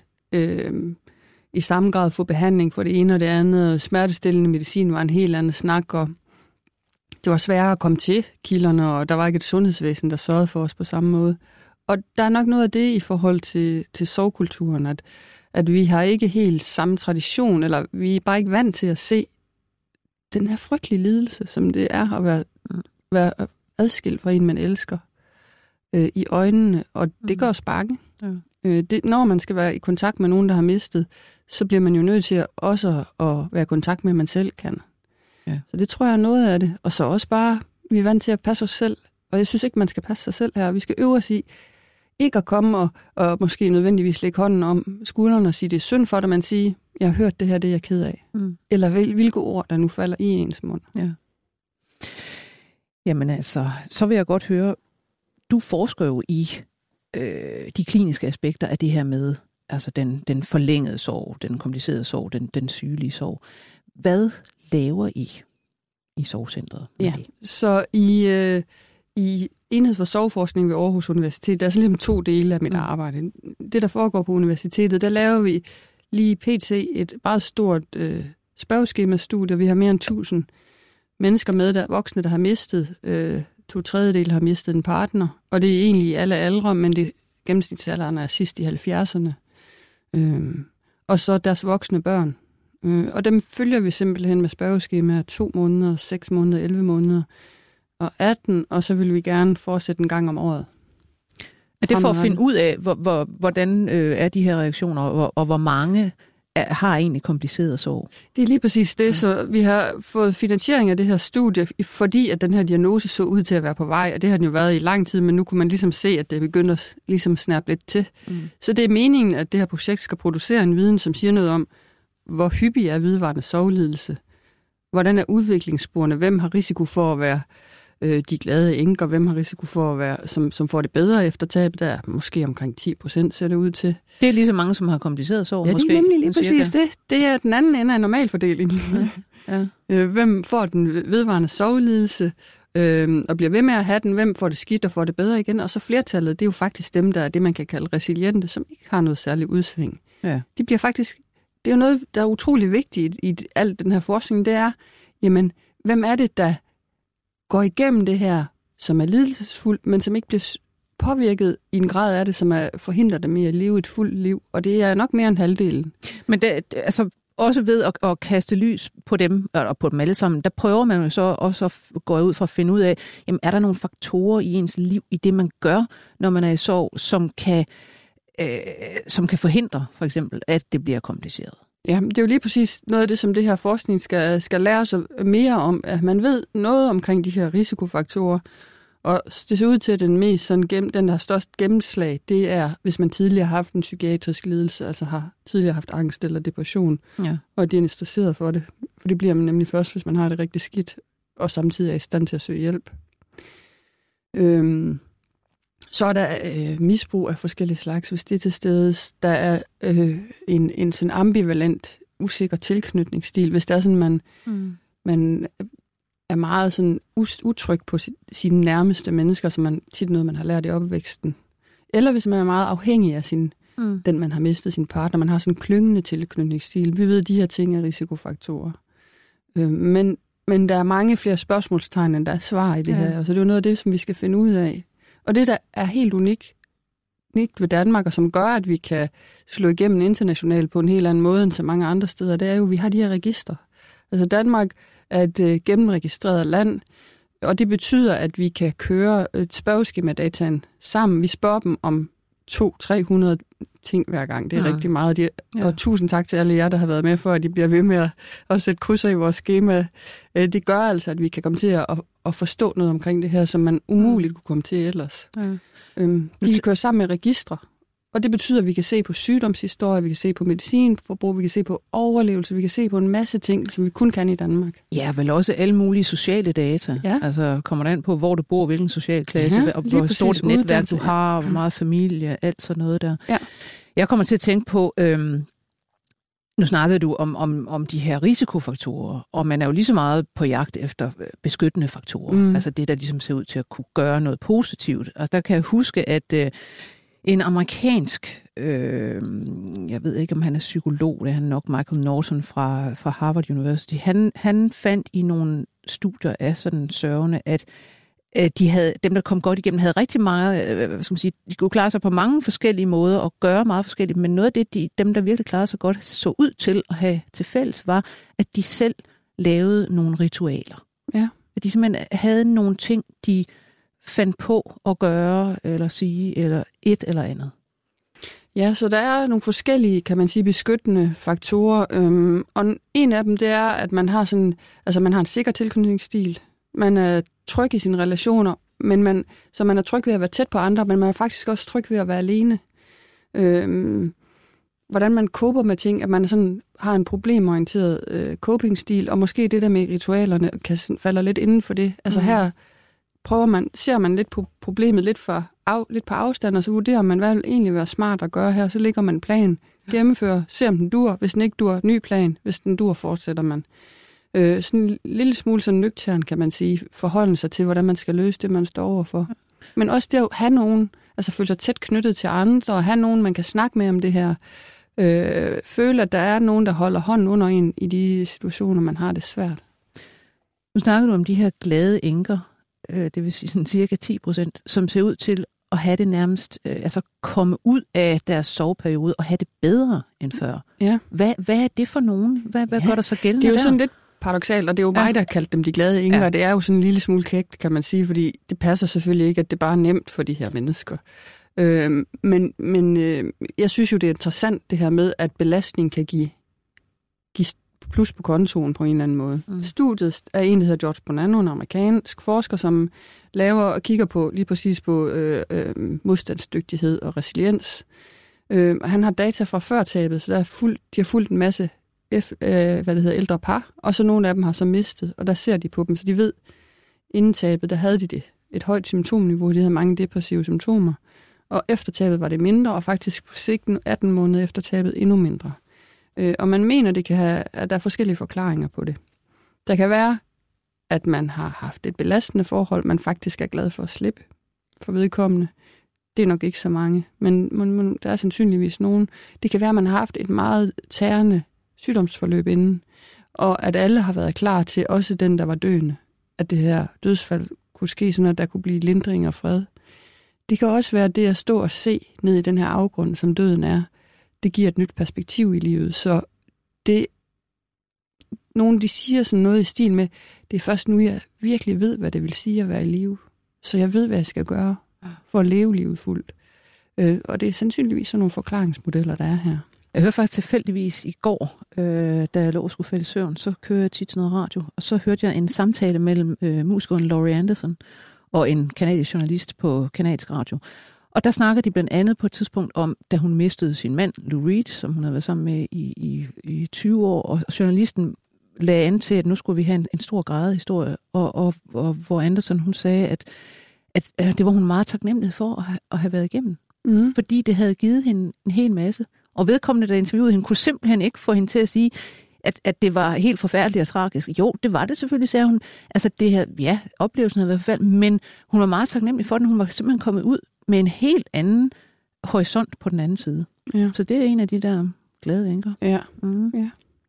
i samme grad få behandling for det ene og det andet. Smertestillende medicin var en helt anden snak, og det var sværere at komme til kilderne, og der var ikke et sundhedsvæsen, der sørgede for os på samme måde. Og der er nok noget af det i forhold til sorgkulturen, at vi har ikke helt samme tradition, eller vi er bare ikke vant til at se den her frygtelige lidelse, som det er at være adskilt fra en, man elsker, i øjnene, og det gør os bange. Ja. Når man skal være i kontakt med nogen, der har mistet, så bliver man jo nødt til også at være i kontakt med, man selv kan. Ja. Så det tror jeg er noget af det. Og så også bare, vi er vant til at passe os selv, og jeg synes ikke, man skal passe sig selv her. Vi skal øve os i ikke at komme og måske nødvendigvis lægge hånden om skulderen og sige, det er synd for dig, man siger, jeg har hørt det her, det er jeg ked af. Eller hvilke ord, der nu falder i ens mund. Ja. Jamen så vil jeg godt høre, du forsker jo i de kliniske aspekter af det her med altså den forlængede sorg, den komplicerede sorg, den sygelige sorg. Hvad laver I sorgcentret? Ja, så i Enhed for Sorgforskning ved Aarhus Universitet, der er sådan lidt 2 dele af mit arbejde. Det, der foregår på universitetet, der laver vi lige pt. Et meget stort spørgeskema-studie. Vi har mere end 1000 mennesker med, der voksne, der har mistet 2/3 har mistet en partner, og det er egentlig i alle aldre, men det gennemsnitsalderen er sidst i 70'erne. Og så deres voksne børn. Og dem følger vi simpelthen med spørgeskemaer 2 måneder, 6 måneder, 11 måneder og 18, og så vil vi gerne fortsætte en gang om året. Er det for at finde ud af, hvordan er de her reaktioner, og hvor mange har egentlig kompliceret sorg? Det er lige præcis det, så vi har fået finansiering af det her studie, fordi at den her diagnose så ud til at være på vej, og det har den jo været i lang tid, men nu kunne man ligesom se, at det begynder at ligesom snærpe lidt til. Så det er meningen, at det her projekt skal producere en viden, som siger noget om, hvor hyppig er vedvarende sorglidelse, hvordan er udviklingssporene, hvem har risiko for at være de glade enker, hvem har risiko for at være, som får det bedre efter tab, der er måske omkring 10% ser det ud til. Det er lige så mange, som har kompliceret sorg, måske? Ja, det er nemlig lige præcis det. Det er den anden ende af normalfordelingen. Ja. Hvem får den vedvarende sorglidelse og bliver ved med at have den, hvem får det skidt og får det bedre igen, og så flertallet, det er jo faktisk dem, der er det, man kan kalde resiliente, som ikke har noget særligt udsving. Ja. De bliver faktisk, det er jo noget, der er utrolig vigtigt i al den her forskning, det er, jamen, hvem er det, der går igennem det her, som er lidelsesfuldt, men som ikke bliver påvirket i en grad af det, som er forhindrer dem i at leve et fuldt liv. Og det er nok mere end halvdelen. Men det, altså også ved at kaste lys på dem, og på dem alle sammen, der prøver man jo så også at gå ud for at finde ud af, jamen, er der nogle faktorer i ens liv, i det man gør, når man er i sorg, som kan forhindre, for eksempel, at det bliver kompliceret? Ja, det er jo lige præcis noget af det, som det her forskning skal lære sig mere om, at man ved noget omkring de her risikofaktorer, og det ser ud til, at den der har størst gennemslag, det er, hvis man tidligere har haft en psykiatrisk lidelse, altså har tidligere haft angst eller depression, og er diagnosticeret for det. For det bliver man nemlig først, hvis man har det rigtig skidt, og samtidig er i stand til at søge hjælp. Så er der misbrug af forskellige slags, hvis det er til stede. Der er en sådan ambivalent, usikker tilknytningsstil. Hvis det er sådan, man er meget sådan utryg på sine nærmeste mennesker, som man tit noget, man har lært i opvæksten. Eller hvis man er meget afhængig af den, man har mistet, sin partner. Man har sådan en klyngende tilknytningsstil. Vi ved, at de her ting er risikofaktorer. Men der er mange flere spørgsmålstegn, end der er svar i det her. Og så det er jo noget af det, som vi skal finde ud af. Og det, der er helt unikt ved Danmark, og som gør, at vi kan slå igennem internationalt på en helt anden måde end så mange andre steder, det er jo, at vi har de her register. Altså Danmark er et gennemregistreret land, og det betyder, at vi kan køre et spørgeskema-dataen sammen. Vi spørger dem om 200-300 ting hver gang. Det er rigtig meget. Og tusind tak til alle jer, der har været med for, at de bliver ved med at sætte krydser i vores skema. Det gør altså, at vi kan komme til at forstå noget omkring det her, som man umuligt kunne komme til ellers. De kører sammen med registre, og det betyder, at vi kan se på sygdomshistorie, vi kan se på medicinforbrug, vi kan se på overlevelse, vi kan se på en masse ting, som vi kun kan i Danmark. Ja, vel også alle mulige sociale data. Ja. Altså kommer der ind på, hvor du bor, hvilken social klasse, og hvor stort et netværk du har, hvor meget familie, alt sådan noget der. Ja. Jeg kommer til at tænke på, nu snakkede du om de her risikofaktorer, og man er jo lige så meget på jagt efter beskyttende faktorer. Altså det, der ligesom ser ud til at kunne gøre noget positivt. Og der kan jeg huske, at en amerikansk, jeg ved ikke, om han er psykolog, det er han nok, Michael Norton fra Harvard University, han fandt i nogle studier af sådan sørgende, at dem, der kom godt igennem, havde rigtig meget, de kunne klare sig på mange forskellige måder og gøre meget forskelligt, men noget af det, dem, der virkelig klarede sig godt, så ud til at have til fælles, var, at de selv lavede nogle ritualer. Ja. At de simpelthen havde nogle ting, de fandt på at gøre, eller sige, eller et eller andet. Ja, så der er nogle forskellige, kan man sige, beskyttende faktorer. Og en af dem, det er, at man har man har en sikker tilknytningsstil. Man er tryg i sine relationer, så man er tryg ved at være tæt på andre, men man er faktisk også tryg ved at være alene. Hvordan man coper med ting, at man sådan har en problemorienteret coping-stil, og måske det der med ritualerne falder lidt inden for det. Altså her ser man lidt på problemet lidt på afstand, og så vurderer man, hvad vil egentlig være smart at gøre her. Så lægger man en plan, gennemfører, ser om den dur. Hvis den ikke dur, ny plan. Hvis den dur, fortsætter man. Sådan en lille smule sådan nøgtern, kan man sige, forholde sig til, hvordan man skal løse det, man står overfor. Men også det at have nogen, altså føle sig tæt knyttet til andre, og have nogen, man kan snakke med om det her. Føle, at der er nogen, der holder hånden under en i de situationer, man har det svært. Nu snakker du om de her glade enker, det vil sige sådan cirka 10%, som ser ud til at have det nærmest, altså komme ud af deres soveperiode og have det bedre end før. Ja. Hvad er det for nogen? Hvad gør der så gældende der? Det er jo sådan lidt paradoksalt, og det er jo mig, der har kaldt dem de glade enker. Det er jo sådan en lille smule kægt, kan man sige, fordi det passer selvfølgelig ikke, at det bare er nemt for de her mennesker. Men jeg synes jo, det er interessant det her med, at belastning kan give plus på kontoen på en eller anden måde. Studiet er en, der hedder George Bonanno, en amerikansk forsker, som laver og kigger på lige præcis på modstandsdygtighed og resiliens. Han har data fra før tabet, så de har fulgt en masse ældre par, og så nogle af dem har så mistet, og der ser de på dem, så de ved, inden tabet, der havde de det. Et højt symptomniveau, de havde mange depressive symptomer, og efter tabet var det mindre, og faktisk på sigt 18 måneder efter tabet endnu mindre. Og man mener, at der er forskellige forklaringer på det. Der kan være, at man har haft et belastende forhold, man faktisk er glad for at slippe for vedkommende. Det er nok ikke så mange, men der er sandsynligvis nogen. Det kan være, at man har haft et meget tærende sygdomsforløb inden, og at alle har været klar til, også den, der var døende, at det her dødsfald kunne ske, sådan at der kunne blive lindring og fred. Det kan også være det at stå og se ned i den her afgrund, som døden er. Det giver et nyt perspektiv i livet, så nogen de siger sådan noget i stil med, det er først nu, jeg virkelig ved, hvad det vil sige at være i live. Så jeg ved, hvad jeg skal gøre for at leve livet fuldt. Og det er sandsynligvis sådan nogle forklaringsmodeller, der er her. Jeg hørte faktisk tilfældigvis i går, da jeg lå og skulle falde i søvn, så kører jeg tit til noget radio, og så hørte jeg en samtale mellem musikeren Laurie Anderson og en kanadisk journalist på kanadisk radio. Og der snakker de blandt andet på et tidspunkt om, da hun mistede sin mand, Lou Reed, som hun havde været sammen med i 20 år, og journalisten lagde an til, at nu skulle vi have en stor grædehistorie, og hvor Anderson, hun sagde, at det var hun meget taknemmelig for at have været igennem. Fordi det havde givet hende en hel masse. Og vedkommende, der interviewede hende, kunne simpelthen ikke få hende til at sige, at det var helt forfærdeligt og tragisk. Jo, det var det selvfølgelig, sagde hun. Altså, det her, oplevelsen havde været forfærdelig, men hun var meget taknemmelig for den. Hun var simpelthen kommet ud med en helt anden horisont på den anden side. Ja. Så det er en af de der glade enker. Ja. Ja.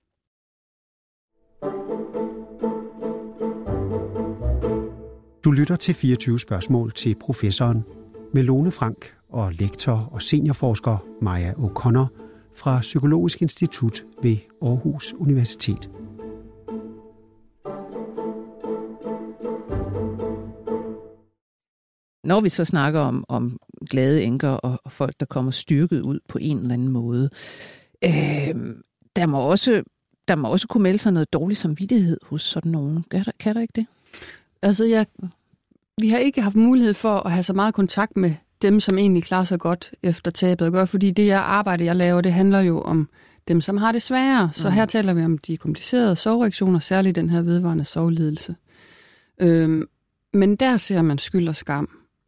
Du lytter til 24 spørgsmål til professoren med Lone Frank og lektor og seniorforsker Maja O'Connor fra Psykologisk Institut ved Aarhus Universitet. Når vi så snakker om glade enker og folk, der kommer styrket ud på en eller anden måde, der må også kunne melde sig noget dårlig samvittighed hos sådan nogen. Kan der ikke det? Altså, vi har ikke haft mulighed for at have så meget kontakt med dem, som egentlig klarer sig godt efter tabet at gøre, fordi det arbejde, jeg laver, det handler jo om dem, som har det sværere. Så her taler vi om de komplicerede sovreaktioner, særligt den her vedvarende sovlidelse. Men der ser man skyld og skam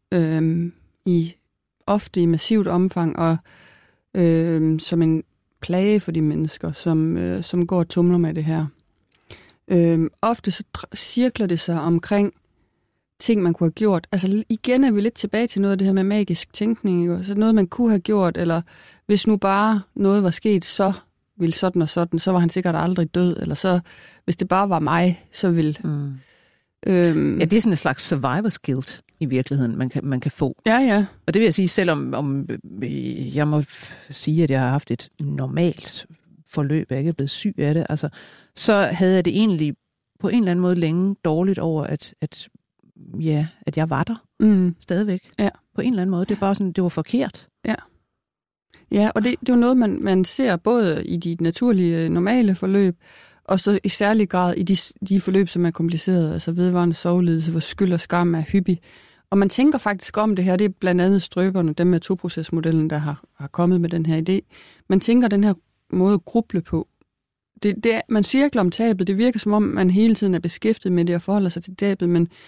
ofte i massivt omfang, og som en plage for de mennesker, som går og tumler med det her. Ofte så cirkler det sig omkring ting, man kunne have gjort. Altså igen er vi lidt tilbage til noget af det her med magisk tænkning. Jo. Så noget, man kunne have gjort, eller hvis nu bare noget var sket, så ville sådan og sådan, så var han sikkert aldrig død. Eller så, hvis det bare var mig, så ville... det er sådan en slags survivor's guilt i virkeligheden, man kan få. Ja. Og det vil jeg sige, selvom jeg må sige, at jeg har haft et normalt forløb, jeg ikke er blevet syg af det, altså, så havde jeg det egentlig på en eller anden måde længe dårligt over, at jeg var der stadigvæk. Ja. På en eller anden måde. Det er bare sådan, det var forkert. Ja, og det er jo noget, man ser både i de naturlige, normale forløb, og så i særlig grad i de forløb, som er komplicerede, altså vedvarende sovlidelse, hvor skyld og skam er hyppig. Og man tænker faktisk om det her, det er blandt andet strøberne, dem med 2-procesmodellen, der har kommet med den her idé. Man tænker den her måde at gruble på. Man cirkler om tabet, det virker som om, man hele tiden er beskæftiget med det og forholder sig til tabet,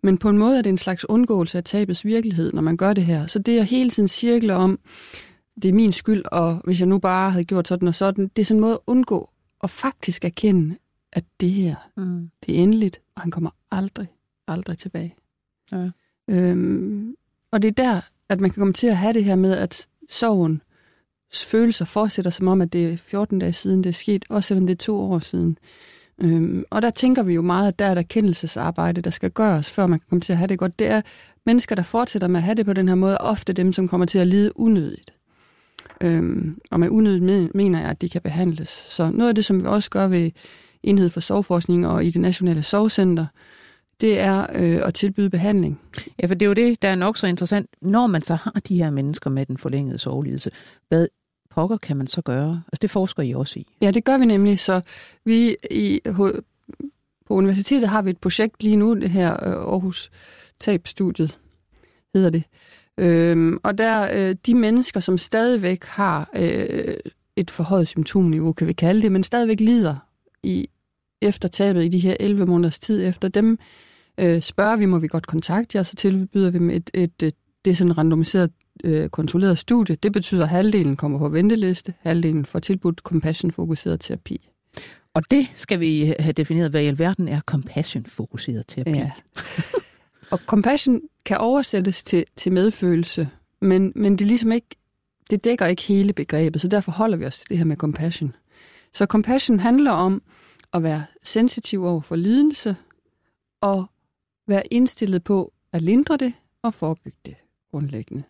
Men på en måde er det en slags undgåelse af tabets virkelighed, når man gør det her. Så det er hele tiden cirkler om, det er min skyld, og hvis jeg nu bare havde gjort sådan og sådan, det er sådan en måde at undgå og faktisk erkende, at det her, det er endeligt, og han kommer aldrig tilbage. Ja. Og det er der, at man kan komme til at have det her med, at sorgens følelser fortsætter som om, at det er 14 dage siden, det er sket, også selvom det er 2 år siden. Og der tænker vi jo meget, at der er et erkendelsesarbejde, der skal gøres, før man kan komme til at have det godt. Det er mennesker, der fortsætter med at have det på den her måde, ofte dem, som kommer til at lide unødigt. Og med unødigt mener jeg, at de kan behandles. Så noget af det, som vi også gør ved Enhed for Sorgforskning og i det Nationale Sorgcenter, det er at tilbyde behandling. Ja, for det er jo det, der er nok så interessant. Når man så har de her mennesker med den forlængede sorglidelse, hvad pokker kan man så gøre? Altså det forsker I også i. Ja, det gør vi nemlig. Så vi på universitetet har vi et projekt lige nu, det her Aarhus Tabstudiet hedder det. Og der de mennesker, som stadigvæk har et forhøjet symptomniveau, kan vi kalde det, men stadigvæk lider efter tabet i de her 11 måneders tid efter, dem spørger vi, må vi godt kontakte jer, så tilbyder vi dem det er sådan en randomiseret kontrolleret studie. Det betyder, at halvdelen kommer på venteliste, halvdelen får tilbudt compassion-fokuseret terapi. Og det skal vi have defineret, hvad i alverden er compassion-fokuseret terapi. Ja. Og compassion kan oversættes til medfølelse, men det ligesom ikke, det dækker ikke hele begrebet, så derfor holder vi os til det her med compassion. Så compassion handler om at være sensitiv over for lidelse, og være indstillet på at lindre det og forebygge det grundlæggende.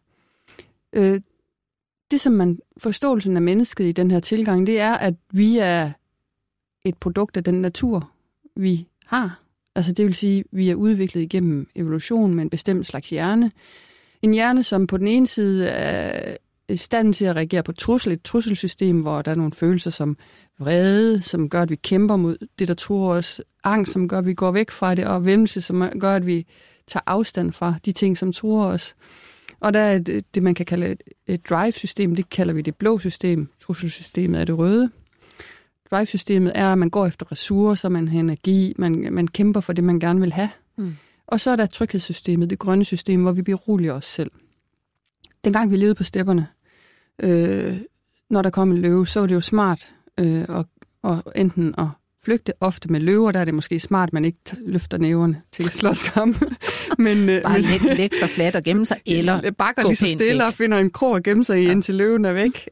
Det, som forståelsen af mennesket i den her tilgang, det er, at vi er et produkt af den natur, vi har. Altså det vil sige, at vi er udviklet igennem evolution med en bestemt slags hjerne. En hjerne, som på den ene side er i stand til at reagere på et trusselsystem, hvor der er nogle følelser som vrede, som gør, at vi kæmper mod det, der truer os. Angst, som gør, at vi går væk fra det. Og væmmelse, som gør, at vi tager afstand fra de ting, som truer os. Og der er det, man kan kalde et drive-system. Det kalder vi det blå system. Trusselsystemet er det røde. Drive-systemet er, at man går efter ressourcer, man har energi, man kæmper for det, man gerne vil have. Og så er der tryghedssystemet, det grønne system, hvor vi beroliger os selv. Dengang vi levede på stepperne, når der kom en løve, så var det jo smart og enten at flygte. Ofte med løver, der er det måske smart, at man ikke løfter næverne til slåskamp. Bare lægge sig fladt og gemme sig, eller bakker lige så stille og finder en krog at gemme sig i, indtil løven er væk.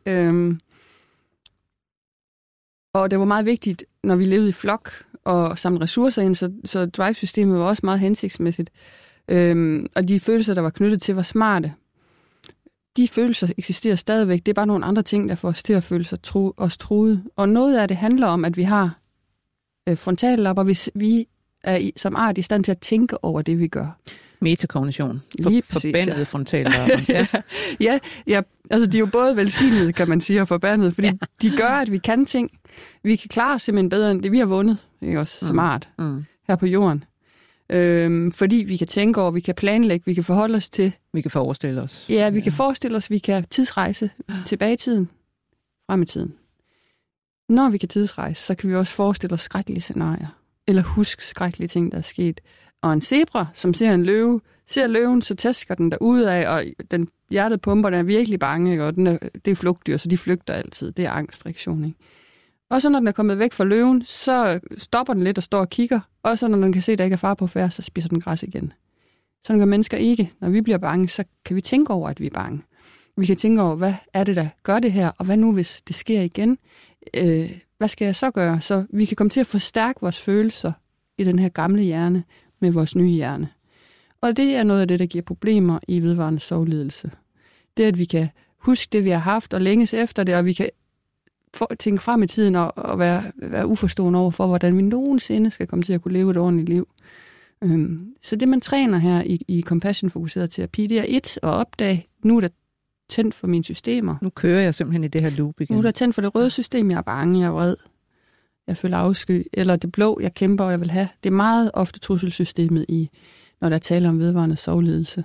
Og det var meget vigtigt, når vi levede i flok og samlede ressourcer ind, så drive-systemet var også meget hensigtsmæssigt. Og de følelser, der var knyttet til, var smarte. De følelser eksisterer stadigvæk. Det er bare nogle andre ting, der får os til at føle sig os truet. Og noget af det handler om, at vi har frontallapper, hvis vi er som art i stand til at tænke over det, vi gør. Metakognition. Forbandede frontallapper. Ja, altså de er jo både velsignede, kan man sige, og forbandede, fordi de gør, at vi kan ting. Vi kan klare os simpelthen bedre end det, vi har vundet, ikke også, som art, her på jorden. Fordi vi kan tænke over, vi kan planlægge, vi kan forholde os til. Vi kan forestille os. Ja, vi kan forestille os, vi kan tidsrejse tilbage i tiden, frem i tiden. Når vi kan tidsrejse, så kan vi også forestille os skrækkelige scenarier, eller huske skrækkelige ting, der er sket. Og en zebra, som ser en løve, ser løven, så tæsker den derudad, og den hjertet pumper, den er virkelig bange, og det er flugtdyr, så de flygter altid. Det er angstreaktion, ikke? Og så når den er kommet væk fra løven, så stopper den lidt og står og kigger. Og så når den kan se, at der ikke er far på færd, så spiser den græs igen. Sådan gør mennesker ikke. Når vi bliver bange, så kan vi tænke over, at vi er bange. Vi kan tænke over, hvad er det, der gør det her? Og hvad nu, hvis det sker igen? Hvad skal jeg så gøre? Så vi kan komme til at forstærke vores følelser i den her gamle hjerne med vores nye hjerne. Og det er noget af det, der giver problemer i vedvarende sorglidelse. Det er, at vi kan huske det, vi har haft, og længes efter det, og vi kan tænke frem i tiden og være uforstående over for, hvordan vi nogensinde skal komme til at kunne leve et ordentligt liv. Så det, man træner her i compassion-fokuseret terapi, det er at opdage, nu er der tændt for mine systemer. Nu kører jeg simpelthen i det her loop igen. Nu er der tændt for det røde system, jeg er bange, jeg er vred, jeg føler afsky, eller det blå, jeg kæmper, og jeg vil have. Det er meget ofte trusselsystemet når der taler om vedvarende sorglidelse.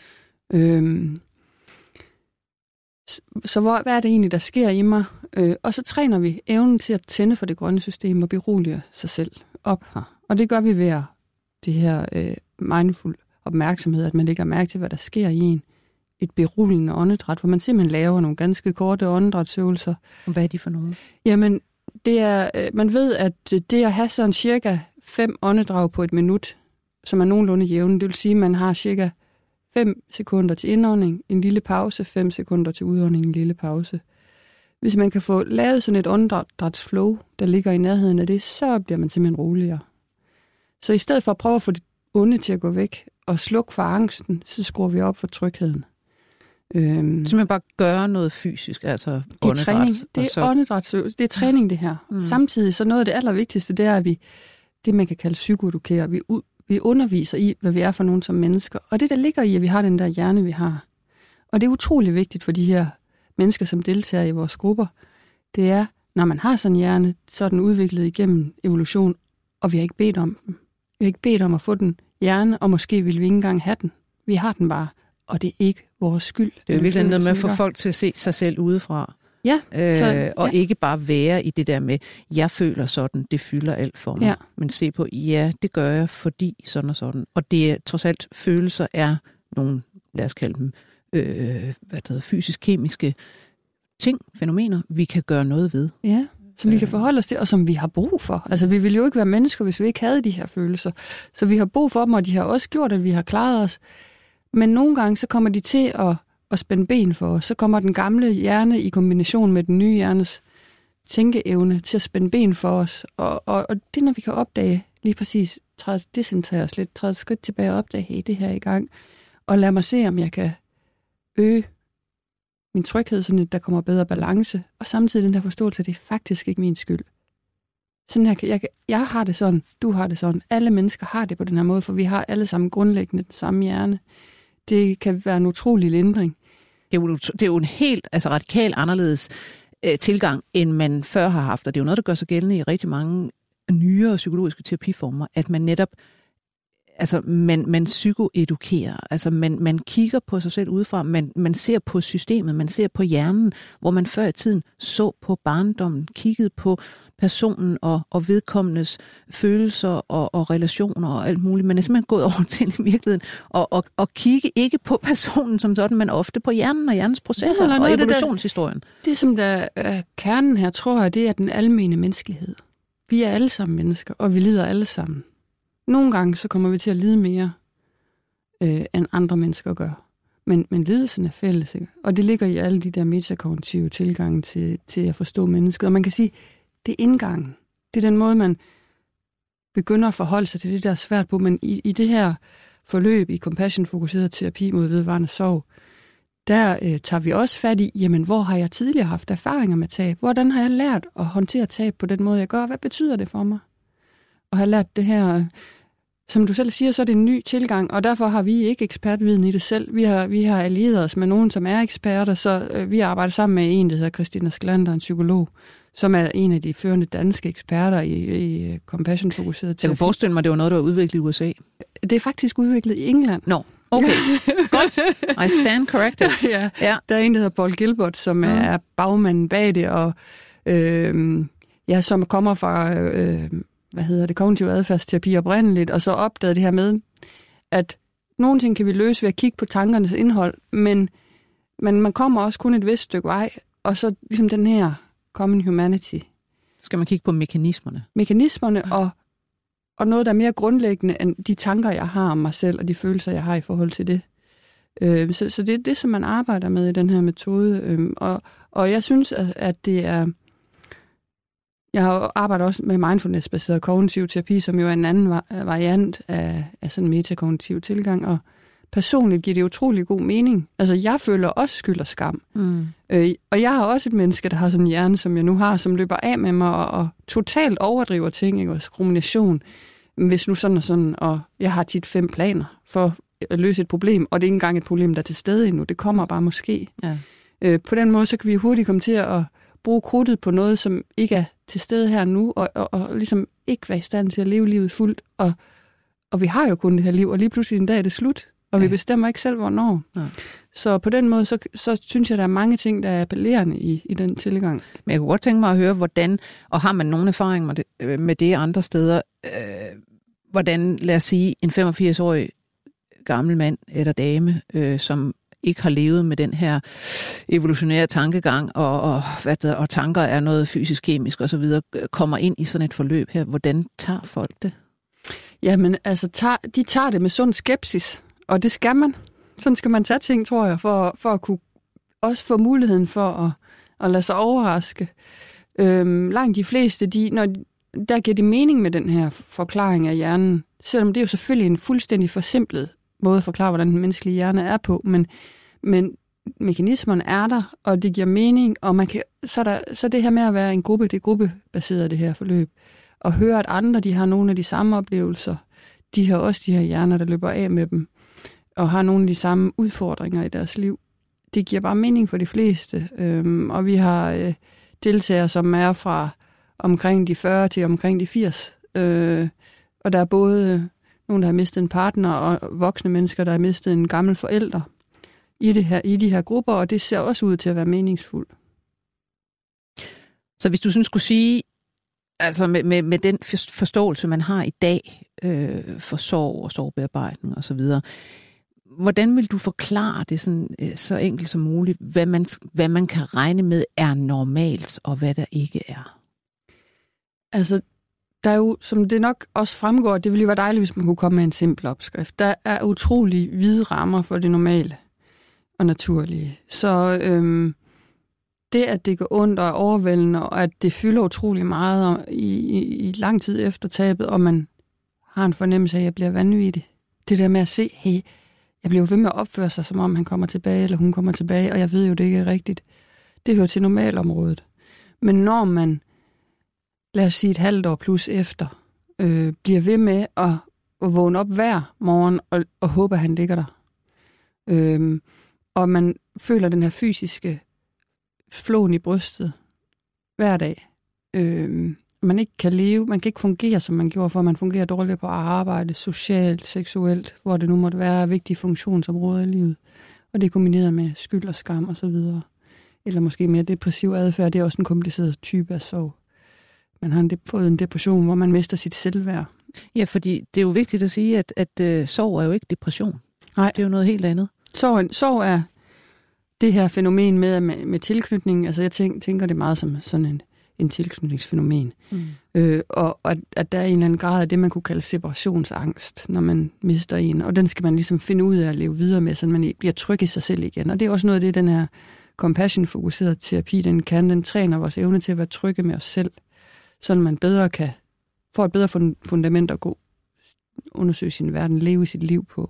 Så hvad er det egentlig, der sker i mig? Og så træner vi evnen til at tænde for det grønne system og berolige sig selv op her. Og det gør vi ved det her mindful opmærksomhed, at man lægger mærke til, hvad der sker i en. Et berullende åndedræt, hvor man simpelthen laver nogle ganske korte åndedrætsøvelser. Hvad er de for nogle? Jamen, det er, man ved, at det at have sådan cirka 5 åndedrag på et minut, som er nogenlunde jævne, det vil sige, at man har cirka 5 sekunder til indånding, en lille pause, 5 sekunder til udånding, en lille pause. Hvis man kan få lavet sådan et åndedrætsflow, der ligger i nærheden af det, så bliver man simpelthen roligere. Så i stedet for at prøve at få det onde til at gå væk og slukke for angsten, så skruer vi op for trygheden. Simpelthen bare gøre noget fysisk, altså det er træning. Det er åndedrætsøvelse. Det er træning, det her. Samtidig så noget af det allervigtigste, det er, at vi, det man kan kalde psykoedukere, vi underviser i, hvad vi er for nogen som mennesker. Og det, der ligger i, at vi har den der hjerne, vi har. Og det er utrolig vigtigt for de her mennesker, som deltager i vores grupper. Det er, når man har sådan en hjerne, så er den udviklet igennem evolution, og vi har ikke bedt om den. Vi har ikke bedt om at få den hjerne, og måske vil vi ikke engang have den. Vi har den bare, og det er ikke vores skyld. Det er jo virkelig noget med at få folk til at se sig selv udefra. Ja. Og ikke bare være i det der med, jeg føler sådan, det fylder alt for mig. Ja. Men se på, ja, det gør jeg, fordi sådan og sådan. Og det er trods alt, følelser er nogle, lad os kalde dem, fysisk-kemiske ting, fænomener, vi kan gøre noget ved. Ja, som vi kan forholde os til, og som vi har brug for. Altså, vi ville jo ikke være mennesker, hvis vi ikke havde de her følelser. Så vi har brug for dem, og de har også gjort, at vi har klaret os. Men nogle gange, så kommer de til at spænde ben for os. Så kommer den gamle hjerne i kombination med den nye hjernes tænkeevne til at spænde ben for os. Og det, når vi kan opdage lige præcis, decentrere os lidt, træde et skridt tilbage og opdage, hey, det her er i gang. Og lad mig se, om jeg kan øge min tryghed, sådan at der kommer bedre balance. Og samtidig den her forståelse, at det er faktisk ikke min skyld. Sådan her, jeg har det sådan, du har det sådan. Alle mennesker har det på den her måde, for vi har alle sammen grundlæggende den samme hjerne. Det kan være en utrolig lindring. Det er jo en helt radikalt anderledes tilgang, end man før har haft. Og det er jo noget, der gør sig gældende i rigtig mange nyere psykologiske terapiformer, at man netop man psykoedukerer. Man kigger på sig selv udefra, man ser på systemet, man ser på hjernen, hvor man før i tiden så på barndommen, kiggede på personen og vedkommendes følelser og relationer og alt muligt. Man er simpelthen gået over til i virkeligheden og kigge ikke på personen som sådan, men ofte på hjernen og hjernens processer og evolutionshistorien. Det, som der er kernen her, tror jeg, det er den almene menneskelighed. Vi er alle sammen mennesker, og vi lider alle sammen. Nogle gange så kommer vi til at lide mere, end andre mennesker gør. Men lidelsen er fælles, ikke? Og det ligger i alle de der metakognitive tilgange til at forstå mennesket. Og man kan sige, det er indgangen. Det er den måde, man begynder at forholde sig til det, der er svært på. Men i det her forløb i compassion-fokuseret terapi mod vedvarende sorg, der tager vi også fat i, jamen, hvor har jeg tidligere haft erfaringer med tab? Hvordan har jeg lært at håndtere tab på den måde, jeg gør? Hvad betyder det for mig? Og har lært det her, som du selv siger, så er det en ny tilgang, og derfor har vi ikke ekspertviden i det selv. Vi har allieret os med nogen, som er eksperter, så vi arbejder sammen med en, der hedder Christina Skalander, en psykolog, som er en af de førende danske eksperter i compassion-fokuseret terapi. Jeg kan forestille mig, det var noget, der var udviklet i USA. Det er faktisk udviklet i England. Nå, okay. Godt. I stand corrected. Ja. Der er en, der hedder Paul Gilbert, som er bagmanden bag det, og som kommer fra kognitiv adfærdsterapi oprindeligt, og så opdagede det her med, at nogle ting kan vi løse ved at kigge på tankernes indhold, men man kommer også kun et vist stykke vej, og så ligesom den her common humanity. Skal man kigge på mekanismerne? Mekanismerne, og noget, der er mere grundlæggende end de tanker, jeg har om mig selv, og de følelser, jeg har i forhold til det. Så det er det, som man arbejder med i den her metode. Og jeg synes, at det er... Jeg har arbejdet også med mindfulness-baseret kognitiv terapi, som jo er en anden variant af sådan en metakognitiv tilgang, og personligt giver det utrolig god mening. Altså, jeg føler også skyld og skam. Og jeg har også et menneske, der har sådan en hjerne, som jeg nu har, som løber af med mig og totalt overdriver ting, ikke? Også rumination. Hvis nu sådan og sådan, og jeg har tit 5 planer for at løse et problem, og det er ikke engang et problem, der er til stede endnu. Det kommer bare måske. Ja. På den måde, så kan vi hurtigt komme til at bruge krudtet på noget, som ikke er til stede her nu, og ligesom ikke være i stand til at leve livet fuldt. Og vi har jo kun det her liv, og lige pludselig en dag er det slut, og vi bestemmer ikke selv, hvornår. Ja. Så på den måde, så synes jeg, der er mange ting, der er appellerende i den tilgang. Men jeg kunne godt tænke mig at høre, hvordan, og har man nogen erfaring med det andre steder, hvordan, lad os sige, en 85-årig gammel mand eller dame, som ikke har levet med den her evolutionære tankegang, og tanker er noget fysisk-kemisk osv., kommer ind i sådan et forløb her. Hvordan tager folk det? Jamen, altså, de tager det med sund skepsis, og det skal man. Sådan skal man tage ting, tror jeg, for at kunne også få muligheden for at lade sig overraske. Langt de fleste, der giver det mening med den her forklaring af hjernen, selvom det er jo selvfølgelig en fuldstændig forsimplet måde at forklare, hvordan den menneskelige hjerne er på, men mekanismerne er der, og det giver mening, og man kan, så det her med at være en gruppe, det er gruppebaseret, det her forløb, og høre, at andre, de har nogle af de samme oplevelser, de har også de her hjerner, der løber af med dem, og har nogle af de samme udfordringer i deres liv. Det giver bare mening for de fleste, og vi har deltagere, som er fra omkring de 40 til omkring de 80, og der er både nogen, der har mistet en partner, og voksne mennesker, der har mistet en gammel forælder i de her grupper, og det ser også ud til at være meningsfuldt. Så hvis du sådan skulle sige, altså med den forståelse, man har i dag for sorg og sorgbearbejdning osv., hvordan vil du forklare det sådan, så enkelt som muligt, hvad man kan regne med er normalt, og hvad der ikke er? Altså, der er jo, som det nok også fremgår, det ville jo være dejligt, hvis man kunne komme med en simpel opskrift. Der er utrolig hvide rammer for det normale og naturlige. Så det, at det går ondt og er overvældende, og at det fylder utrolig meget i lang tid efter tabet, og man har en fornemmelse af, at jeg bliver vanvittig. Det der med at se, hey, jeg bliver ved med at opføre sig, som om han kommer tilbage, eller hun kommer tilbage, og jeg ved jo, det ikke er rigtigt. Det hører til normalområdet. Men når man, lad os sige et halvt år plus efter, bliver ved med at vågne op hver morgen og håbe, at han ligger der. Og man føler den her fysiske flåen i brystet hver dag. Man ikke kan leve, man kan ikke fungere, som man gjorde, for man fungerer dårligt på arbejde, socialt, seksuelt, hvor det nu måtte være vigtige funktionsområder i livet. Og det er kombineret med skyld og skam og så videre. Eller måske mere depressiv adfærd, det er også en kompliceret type af sorg. Man har fået en depression, hvor man mister sit selvværd. Ja, fordi det er jo vigtigt at sige, at sorg er jo ikke depression. Nej. Det er jo noget helt andet. Sorg er det her fænomen med tilknytning. Altså jeg tænker det meget som sådan en tilknytningsfænomen. Og at der er en eller anden grad af det, man kunne kalde separationsangst, når man mister en. Og den skal man ligesom finde ud af at leve videre med, så man bliver tryg i sig selv igen. Og det er også noget af det, den her compassion-fokuseret terapi, den træner vores evne til at være trygge med os selv, så man bedre kan få et bedre fundament at gå, undersøge sin verden, leve sit liv på.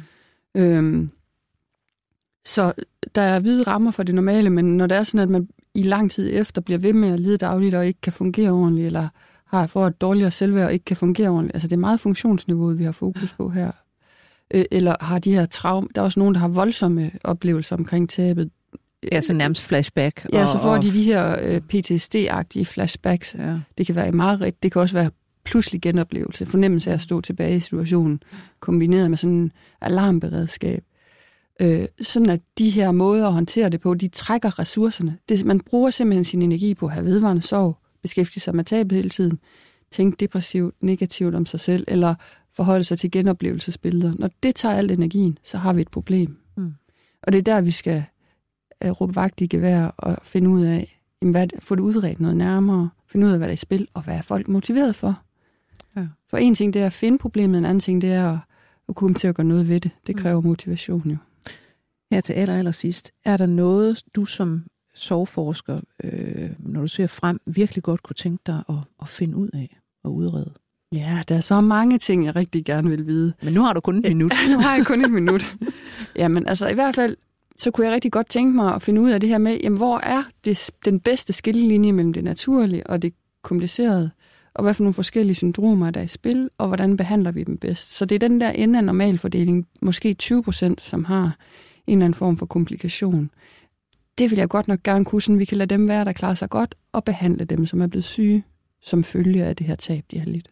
Så der er hvide rammer for det normale, men når det er sådan, at man i lang tid efter bliver ved med at lide dagligt og ikke kan fungere ordentligt, eller får et dårligere selvværd og ikke kan fungere ordentligt, altså det er meget funktionsniveauet, vi har fokus på her. Eller har de her traumer, der er også nogen, der har voldsomme oplevelser omkring tabet. Ja, så nærmest flashback. Ja, så får de her PTSD-agtige flashbacks. Ja. Det kan være i mareridt, det kan også være pludselig genoplevelse, fornemmelse af at stå tilbage i situationen, kombineret med sådan en alarmberedskab. Sådan at de her måder at håndtere det på, de trækker ressourcerne. Man bruger simpelthen sin energi på at have vedvarende sorg, beskæftige sig med tabet hele tiden, tænke depressivt, negativt om sig selv, eller forholde sig til genoplevelsesbilleder. Når det tager al energien, så har vi et problem. Og det er der, vi skal råbe vagt i gevær og finde ud af, få det udredt noget nærmere, finde ud af, hvad der er i spil, og hvad er folk motiveret for. Ja. For en ting, det er at finde problemet, en anden ting, det er at komme til at gøre noget ved det. Det kræver motivation jo. Her til aller sidst, er der noget, du som sorgforsker, når du ser frem, virkelig godt kunne tænke dig at finde ud af og udrede? Ja, der er så mange ting, jeg rigtig gerne vil vide. Men nu har du kun et minut. Nu har jeg kun et minut. Jamen altså i hvert fald, så kunne jeg rigtig godt tænke mig at finde ud af det her med, jamen, hvor er den bedste skillelinje mellem det naturlige og det komplicerede, og hvad for nogle forskellige syndromer der er i spil, og hvordan behandler vi dem bedst. Så det er den der ende af normalfordeling, måske 20%, som har en eller anden form for komplikation. Det vil jeg godt nok gerne kunne, sådan vi kan lade dem være, der klarer sig godt, og behandle dem, som er blevet syge, som følge af det her tab, de har lidt.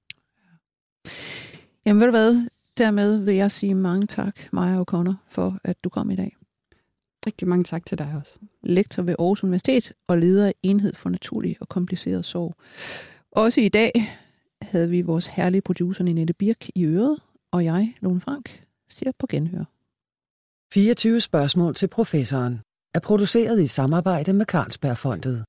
Jamen ved du hvad, dermed vil jeg sige mange tak, Maja O'Connor, for at du kom i dag. Rigtig mange tak til dig også. Lektor ved Aarhus Universitet og leder af Enhed for Naturlig og Kompliceret Sorg. Også i dag havde vi vores herlige producer Ninette Birk i øret, og jeg, Lone Frank, siger på genhør. 24 spørgsmål til professoren er produceret i samarbejde med Carlsbergfondet.